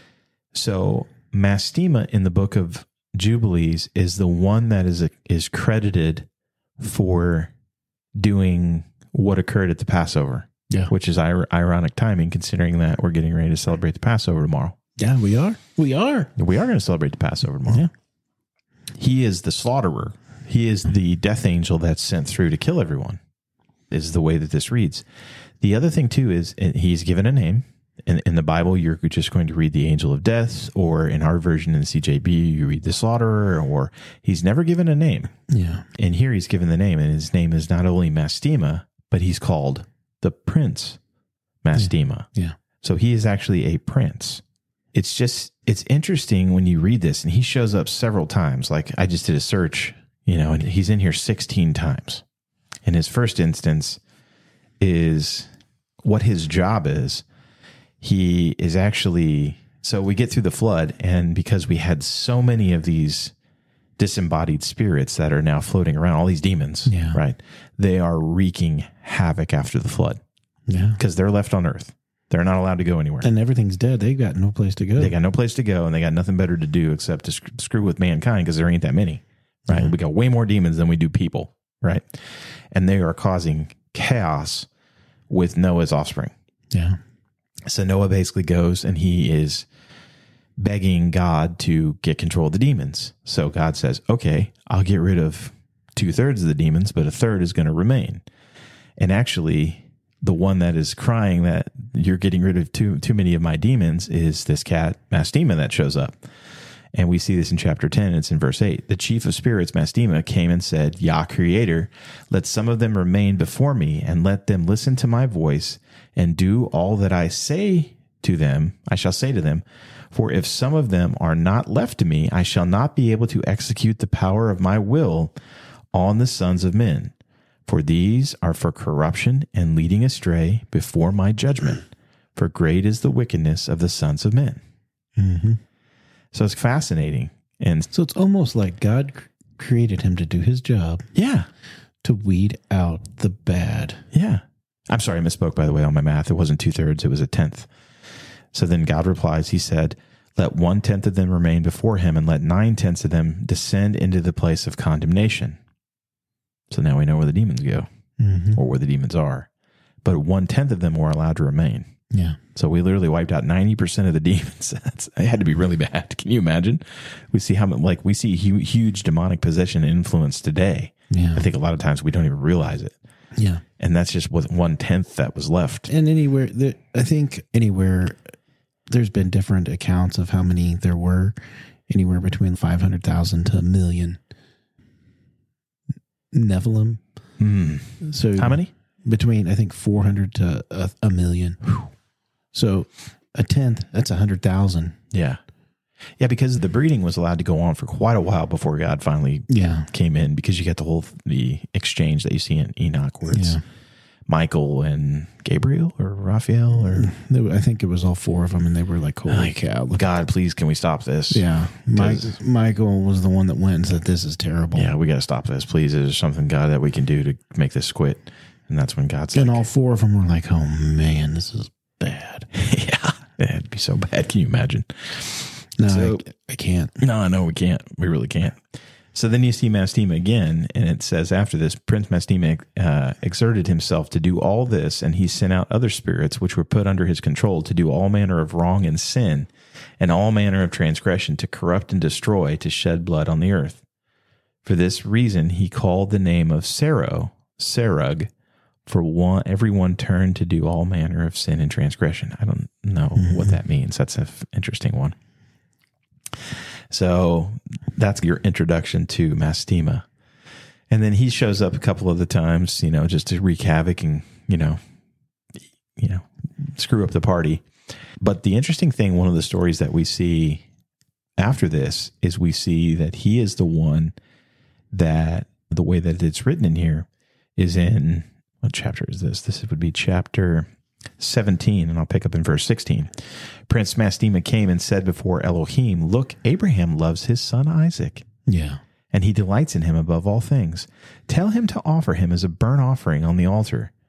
so Mastema in the book of Jubilees is the one that is credited for doing what occurred at the Passover, which is ironic timing considering that we're getting ready to celebrate the Passover tomorrow. Yeah, we are. We are going to celebrate the Passover tomorrow. Yeah. He is the slaughterer. He is the death angel that's sent through to kill everyone, is the way that this reads. The other thing, too, is he's given a name. In the Bible, you're just going to read the angel of death, or in our version in the CJB, you read the slaughterer, or he's never given a name. Yeah. And here he's given the name, and his name is not only Mastema, but he's called the Prince Mastema. Yeah. So he is actually a prince. It's interesting when you read this, and he shows up several times. Like I just did a search, and he's in here 16 times. And his first instance is what his job is. He is actually, so we get through the flood, and because we had so many of these disembodied spirits that are now floating around, all these demons, right? They are wreaking havoc after the flood. Yeah. Because they're left on earth. They're not allowed to go anywhere. And everything's dead. They got no place to go. They got no place to go, and they got nothing better to do except to screw with mankind because there ain't that many, right? Yeah. We got way more demons than we do people, right? And they are causing chaos with Noah's offspring. Yeah. So Noah basically goes and he is begging God to get control of the demons. So God says, okay, I'll get rid of 2/3 of the demons, but 1/3 is going to remain. And actually, the one that is crying that you're getting rid of too many of my demons is this cat, Mastema, that shows up. And we see this in chapter 10. It's in verse 8. The chief of spirits, Mastema, came and said, Yah, Creator, let some of them remain before me, and let them listen to my voice, and do all that I say to them. I shall say to them, for if some of them are not left to me, I shall not be able to execute the power of my will on the sons of men. For these are for corruption and leading astray before my judgment. For great is the wickedness of the sons of men. Mm-hmm. So it's fascinating. And so it's almost like God created him to do his job. Yeah. To weed out the bad. Yeah. I'm sorry, I misspoke, by the way, on my math. It wasn't 2/3, it was 1/10. So then God replies, he said, let 1/10 of them remain before him, and let 9/10 of them descend into the place of condemnation. So now we know where the demons go, or where the demons are. But 1/10 of them were allowed to remain. Yeah. So we literally wiped out 90% of the demons. It had to be really bad. Can you imagine? We see we see huge demonic possession and influence today. Yeah. I think a lot of times we don't even realize it. Yeah. And that's just what 1/10 that was left. And I think anywhere, there's been different accounts of how many there were, anywhere between 500,000 to 1 million. Nephilim. So how many? Between, I think, 400 to 1 million. Whew. So 1/10, that's 100,000. Yeah. Yeah, because the breeding was allowed to go on for quite a while before God finally came in, because you get the exchange that you see in Enoch where it's Michael and Gabriel or Raphael or I think it was all 4 of them, and they were like, holy cow. God, please, can we stop this? Yeah. Michael was the one that went and said, this is terrible. Yeah, we got to stop this. Please, is there something, God, that we can do to make this quit? And that's when God's and all 4 of them were like, oh man, this is bad. Yeah, it'd be so bad. Can you imagine? No, so, I can't. No, we can't. We really can't. So then you see Mastema again, and it says after this, Prince Mastema exerted himself to do all this, and he sent out other spirits which were put under his control to do all manner of wrong and sin, and all manner of transgression, to corrupt and destroy, to shed blood on the earth. For this reason he called the name of Serug, for everyone turned to do all manner of sin and transgression. I don't know what that means. That's an interesting one. So that's your introduction to Mastema. And then he shows up a couple of the times, just to wreak havoc and, screw up the party. But the interesting thing, one of the stories that we see after this is we see that he is the one that the way that it's written in here is in, what chapter is this? This would be chapter 17, and I'll pick up in verse 16. Prince Mastema came and said before Elohim, look, Abraham loves his son Isaac. Yeah. And he delights in him above all things. Tell him to offer him as a burnt offering on the altar.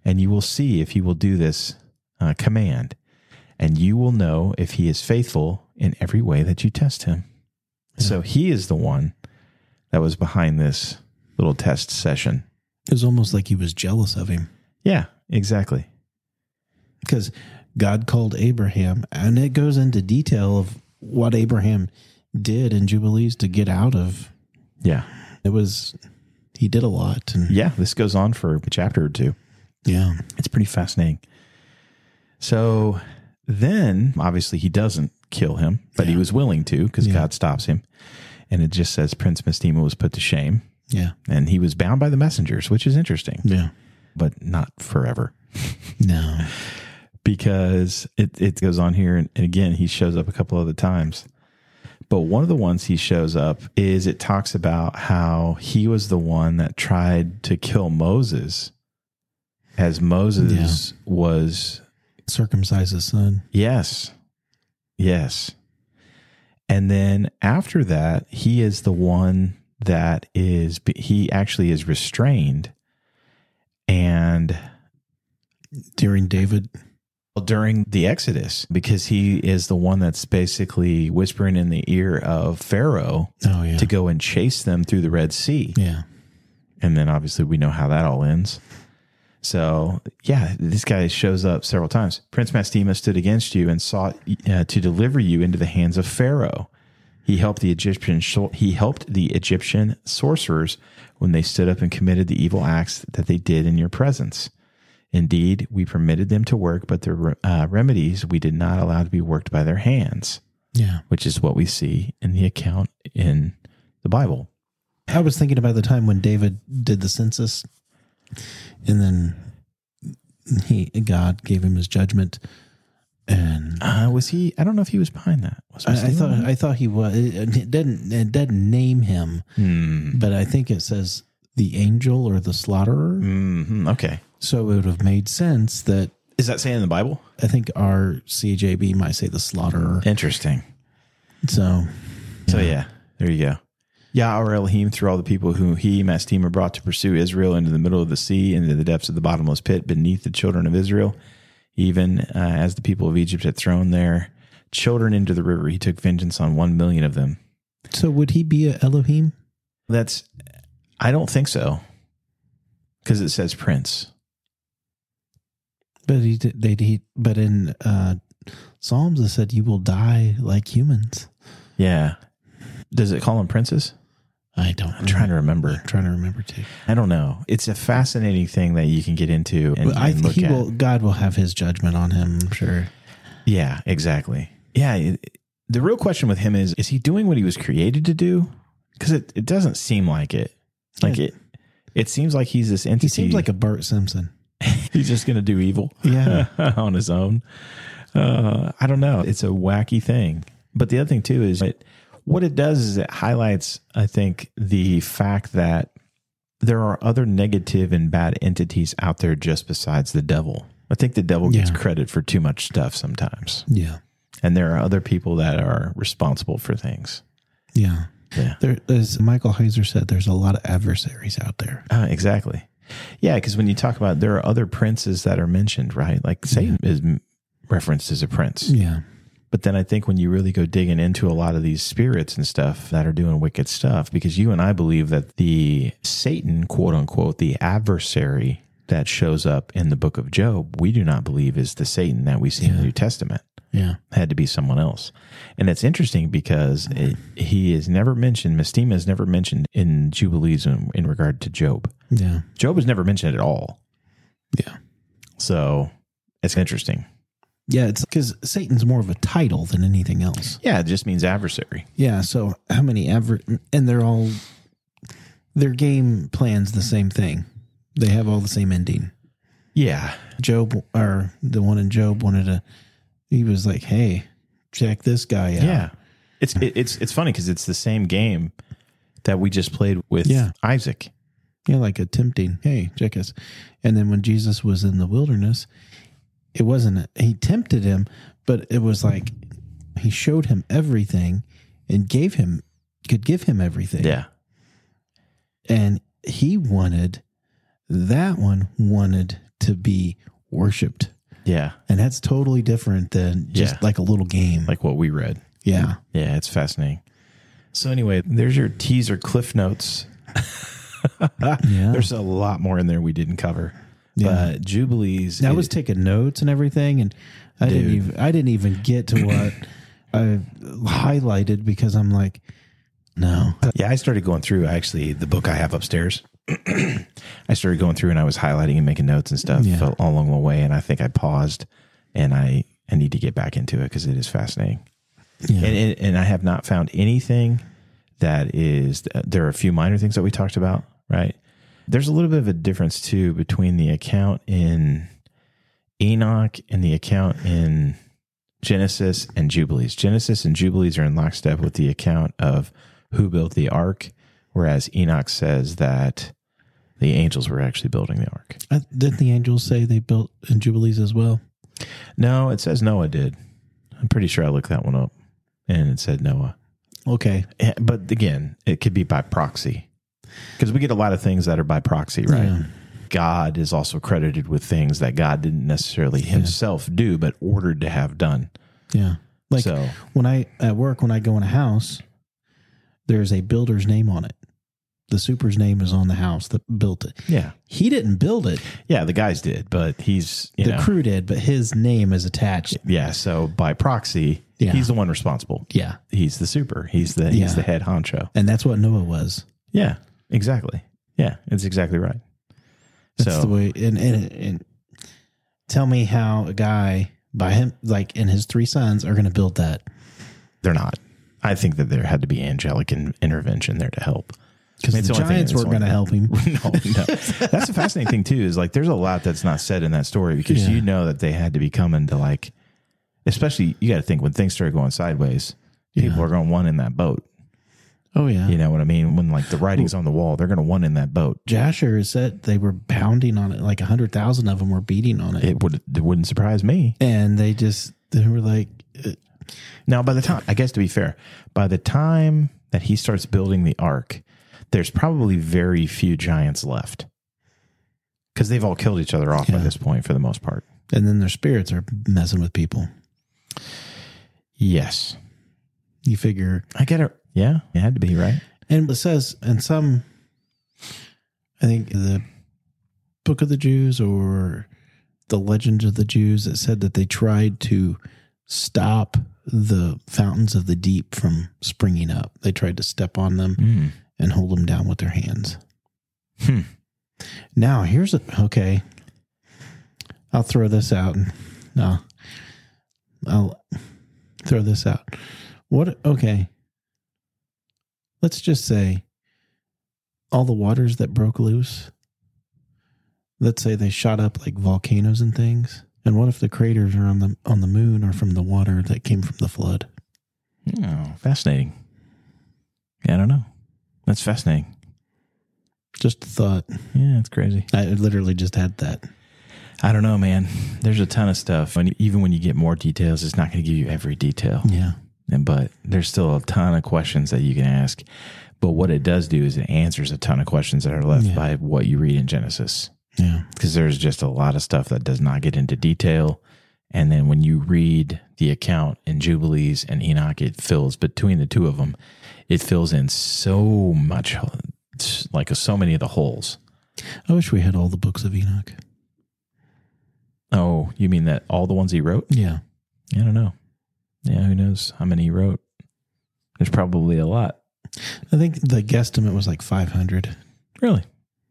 and you will see if he will do this command, and you will know if he is faithful in every way that you test him. Yeah. So he is the one that was behind this little test session. It was almost like he was jealous of him. Yeah, exactly. Because God called Abraham, and it goes into detail of what Abraham did in Jubilees to get out of. Yeah. He did a lot. And yeah, this goes on for a chapter or two. Yeah. It's pretty fascinating. So then, obviously, he doesn't kill him, but he was willing to because God stops him. And it just says Prince Mastema was put to shame. Yeah. And he was bound by the messengers, which is interesting. Yeah. But not forever. No. Because it goes on here, and again, he shows up a couple other times. But one of the ones he shows up is it talks about how he was the one that tried to kill Moses as Moses was... circumcise his son. Yes. Yes. And then after that, he is the one that he actually is restrained. And during the Exodus, because he is the one that's basically whispering in the ear of Pharaoh to go and chase them through the Red Sea. Yeah. And then obviously we know how that all ends. So, yeah, this guy shows up several times. Prince Mastema stood against you and sought to deliver you into the hands of Pharaoh. He helped the Egyptian sorcerers when they stood up and committed the evil acts that they did in your presence. Indeed, we permitted them to work, but the remedies we did not allow to be worked by their hands. Yeah. Which is what we see in the account in the Bible. I was thinking about the time when David did the census, and then God gave him his judgment. And was he? I don't know if he was behind that. I thought he was. It doesn't name him, but I think it says the angel or the slaughterer. Mm-hmm. Okay. So it would have made sense that... Is that saying in the Bible? I think our CJB might say the slaughterer. Interesting. So yeah, there you go. Yah or Elohim threw all the people who he, Mastema, brought to pursue Israel into the middle of the sea, into the depths of the bottomless pit beneath the children of Israel, even as the people of Egypt had thrown their children into the river. He took vengeance on 1 million of them. So would he be a Elohim? I don't think so, because it says prince. But in Psalms it said you will die like humans. Yeah. Does it call them princes? I'm trying to remember. I'm trying to remember too. I don't know. It's a fascinating thing that you can get into and look at. God will have his judgment on him, I'm sure. Yeah, exactly. Yeah. The real question with him is he doing what he was created to do? Because it doesn't seem like it. Like it seems like he's this entity. He seems like a Bart Simpson. He's just going to do evil on his own. I don't know. It's a wacky thing. But the other thing too is what it does is it highlights, I think, the fact that there are other negative and bad entities out there just besides the devil. I think the devil gets credit for too much stuff sometimes. Yeah. And there are other people that are responsible for things. Yeah. Yeah. As Michael Heiser said, there's a lot of adversaries out there. Exactly. Yeah, because when you talk about, there are other princes that are mentioned, right? Like Satan is referenced as a prince. Yeah. But then I think when you really go digging into a lot of these spirits and stuff that are doing wicked stuff, because you and I believe that the Satan, quote unquote, the adversary that shows up in the book of Job, we do not believe is the Satan that we see in the New Testament. Yeah. It had to be someone else. And it's interesting because he is never mentioned, Mastema is never mentioned in Jubilees in regard to Job. Yeah. Job is never mentioned at all. Yeah. So it's interesting. Yeah, it's because Satan's more of a title than anything else. Yeah, it just means adversary. Yeah, so how many and they're all, their game plan's the same thing. They have all the same ending. Yeah. Job, or the one in Job he was like, hey, check this guy out. Yeah. It's funny because it's the same game that we just played with Isaac. Yeah, like a tempting, hey, check us. And then when Jesus was in the wilderness, it wasn't, he tempted him, but it was like he showed him everything and could give him everything. Yeah. And that one wanted to be worshipped. Yeah. And that's totally different than just like a little game. Like what we read. Yeah. Yeah, it's fascinating. So anyway, there's your teaser cliff notes. Yeah. There's a lot more in there we didn't cover. Yeah. But Jubilees. I was taking notes and everything, and I didn't even get to what I highlighted because I'm like, no. Yeah, I started going through actually the book I have upstairs. I started going through and I was highlighting and making notes and stuff all along the way. And I think I paused and I need to get back into it because it is fascinating. Yeah. And I have not found anything that is, there are a few minor things that we talked about, right? There's a little bit of a difference too between the account in Enoch and the account in Genesis and Jubilees. Genesis and Jubilees are in lockstep with the account of who built the ark, whereas Enoch says that the angels were actually building the ark. Didn't the angels say they built in Jubilees as well? No, it says Noah did. I'm pretty sure I looked that one up, and it said Noah. Okay. But again, it could be by proxy, because we get a lot of things that are by proxy, right? Yeah. God is also credited with things that God didn't necessarily himself do, but ordered to have done. Yeah. Like when I go in a house, there's a builder's name on it. The super's name is on the house that built it. Yeah. He didn't build it. Yeah, the guys did, but the crew did, but his name is attached. Yeah, so by proxy, he's the one responsible. Yeah. He's the super. He's the head honcho. And that's what Noah was. Yeah, exactly. Yeah, it's exactly right. That's the way, and tell me how a guy by him, like, and his 3 sons are going to build that. They're not. I think that there had to be angelic intervention there to help. Because the giants weren't going to help him. No. That's the fascinating thing too, is like, there's a lot that's not said in that story, because you know that they had to be coming to, like, especially, you got to think when things started going sideways, people are going to want in that boat. Oh yeah. You know what I mean? When like the writing's on the wall, they're going to want in that boat. Jasher said they were pounding on it. Like 100,000 of them were beating on it. It wouldn't surprise me. And they were like, now by the time, I guess to be fair, by the time that he starts building the ark, there's probably very few giants left, because they've all killed each other off by this point for the most part. And then their spirits are messing with people. Yes. You figure. I get it. Yeah, it had to be, right? And it says, and some, I think the Book of the Jews or the Legends of the Jews, it said that they tried to stop the fountains of the deep from springing up. They tried to step on them and hold them down with their hands. Now, okay. I'll throw this out. I'll throw this out. Okay. Let's just say all the waters that broke loose, let's say they shot up like volcanoes and things. And what if the craters are on the moon are from the water that came from the flood? Oh, fascinating. Yeah, I don't know. That's fascinating. Just a thought. Yeah, it's crazy. I literally just had that. I don't know, man. There's a ton of stuff. And even when you get more details, it's not going to give you every detail. Yeah. But there's still a ton of questions that you can ask. But what it does do is it answers a ton of questions that are left by what you read in Genesis. Yeah. Because there's just a lot of stuff that does not get into detail. And then when you read the account in Jubilees and Enoch, it fills, between the two of them, it fills in so much, like so many of the holes. I wish we had all the books of Enoch. Oh, you mean that all the ones he wrote? Yeah. I don't know. Yeah, who knows how many he wrote? There's probably a lot. I think the guesstimate was like 500. Really?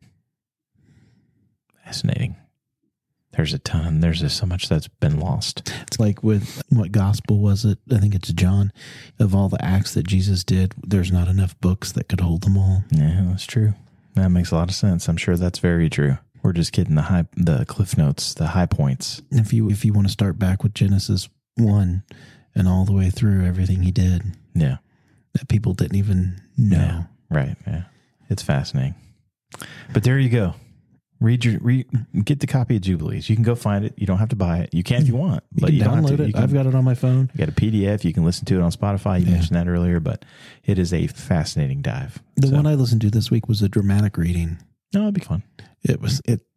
Fascinating. There's a ton. There's just so much that's been lost. It's like with, what gospel was it? I think it's John. Of all the acts that Jesus did, there's not enough books that could hold them all. Yeah, that's true. That makes a lot of sense. I'm sure that's very true. We're just getting the cliff notes, the high points. If you want to start back with Genesis 1 and all the way through everything he did. Yeah. That people didn't even know. Yeah, right. Yeah. It's fascinating. But there you go. Get the copy of Jubilees. You can go find it. You don't have to buy it. You can if you want. You can download it. I've got it on my phone. You got a PDF. You can listen to it on Spotify. You mentioned that earlier, but it is a fascinating dive. The one I listened to this week was a dramatic reading. No, it'd be fun. It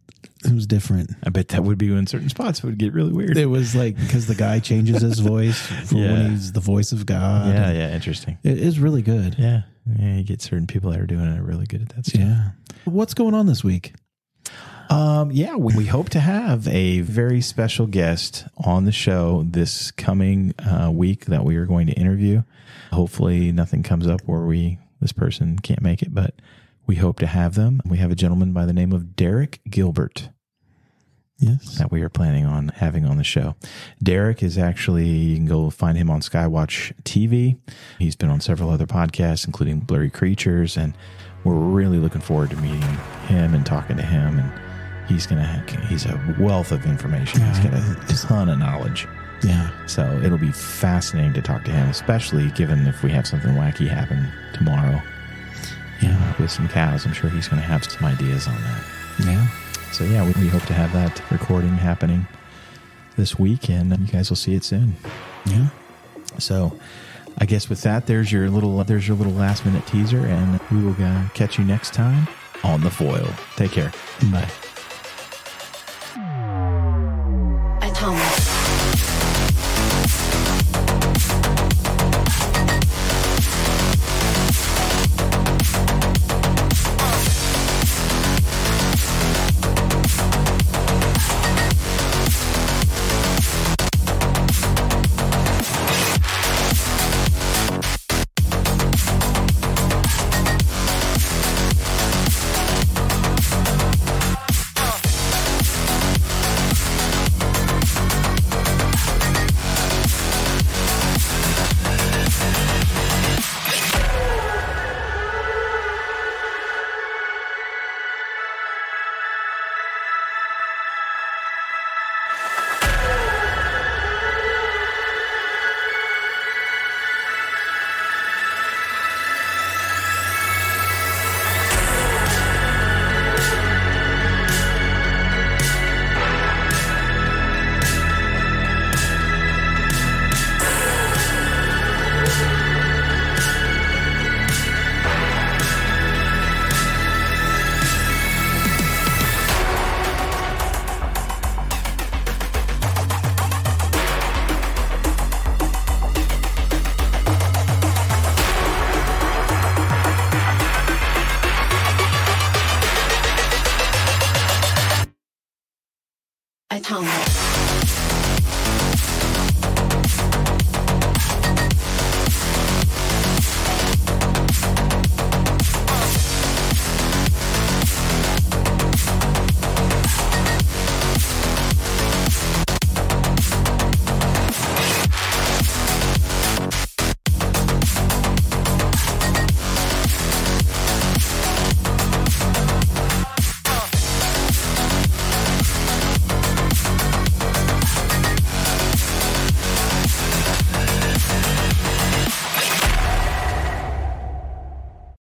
It was different. I bet that would be in certain spots. It would get really weird. It was like because the guy changes his voice for when he's the voice of God. Yeah, interesting. It is really good. Yeah, you get certain people that are doing it really good at that stuff. Yeah. What's going on this week? We hope to have a very special guest on the show this coming week that we are going to interview. Hopefully nothing comes up where this person can't make it, but we hope to have them. We have a gentleman by the name of Derek Gilbert. Yes. That we are planning on having on the show. Derek is actually, you can go find him on Skywatch TV. He's been on several other podcasts, including Blurry Creatures, and we're really looking forward to meeting him and talking to him. And he's a wealth of information. He's got a ton of knowledge. Yeah. So it'll be fascinating to talk to him, especially given if we have something wacky happen tomorrow. Yeah. With some cows. I'm sure he's going to have some ideas on that. Yeah. So yeah, we hope to have that recording happening this week, and you guys will see it soon. Yeah. So I guess with that, there's your little last minute teaser, and we will catch you next time on The Foil. Take care. Bye. Atomic. Atomic.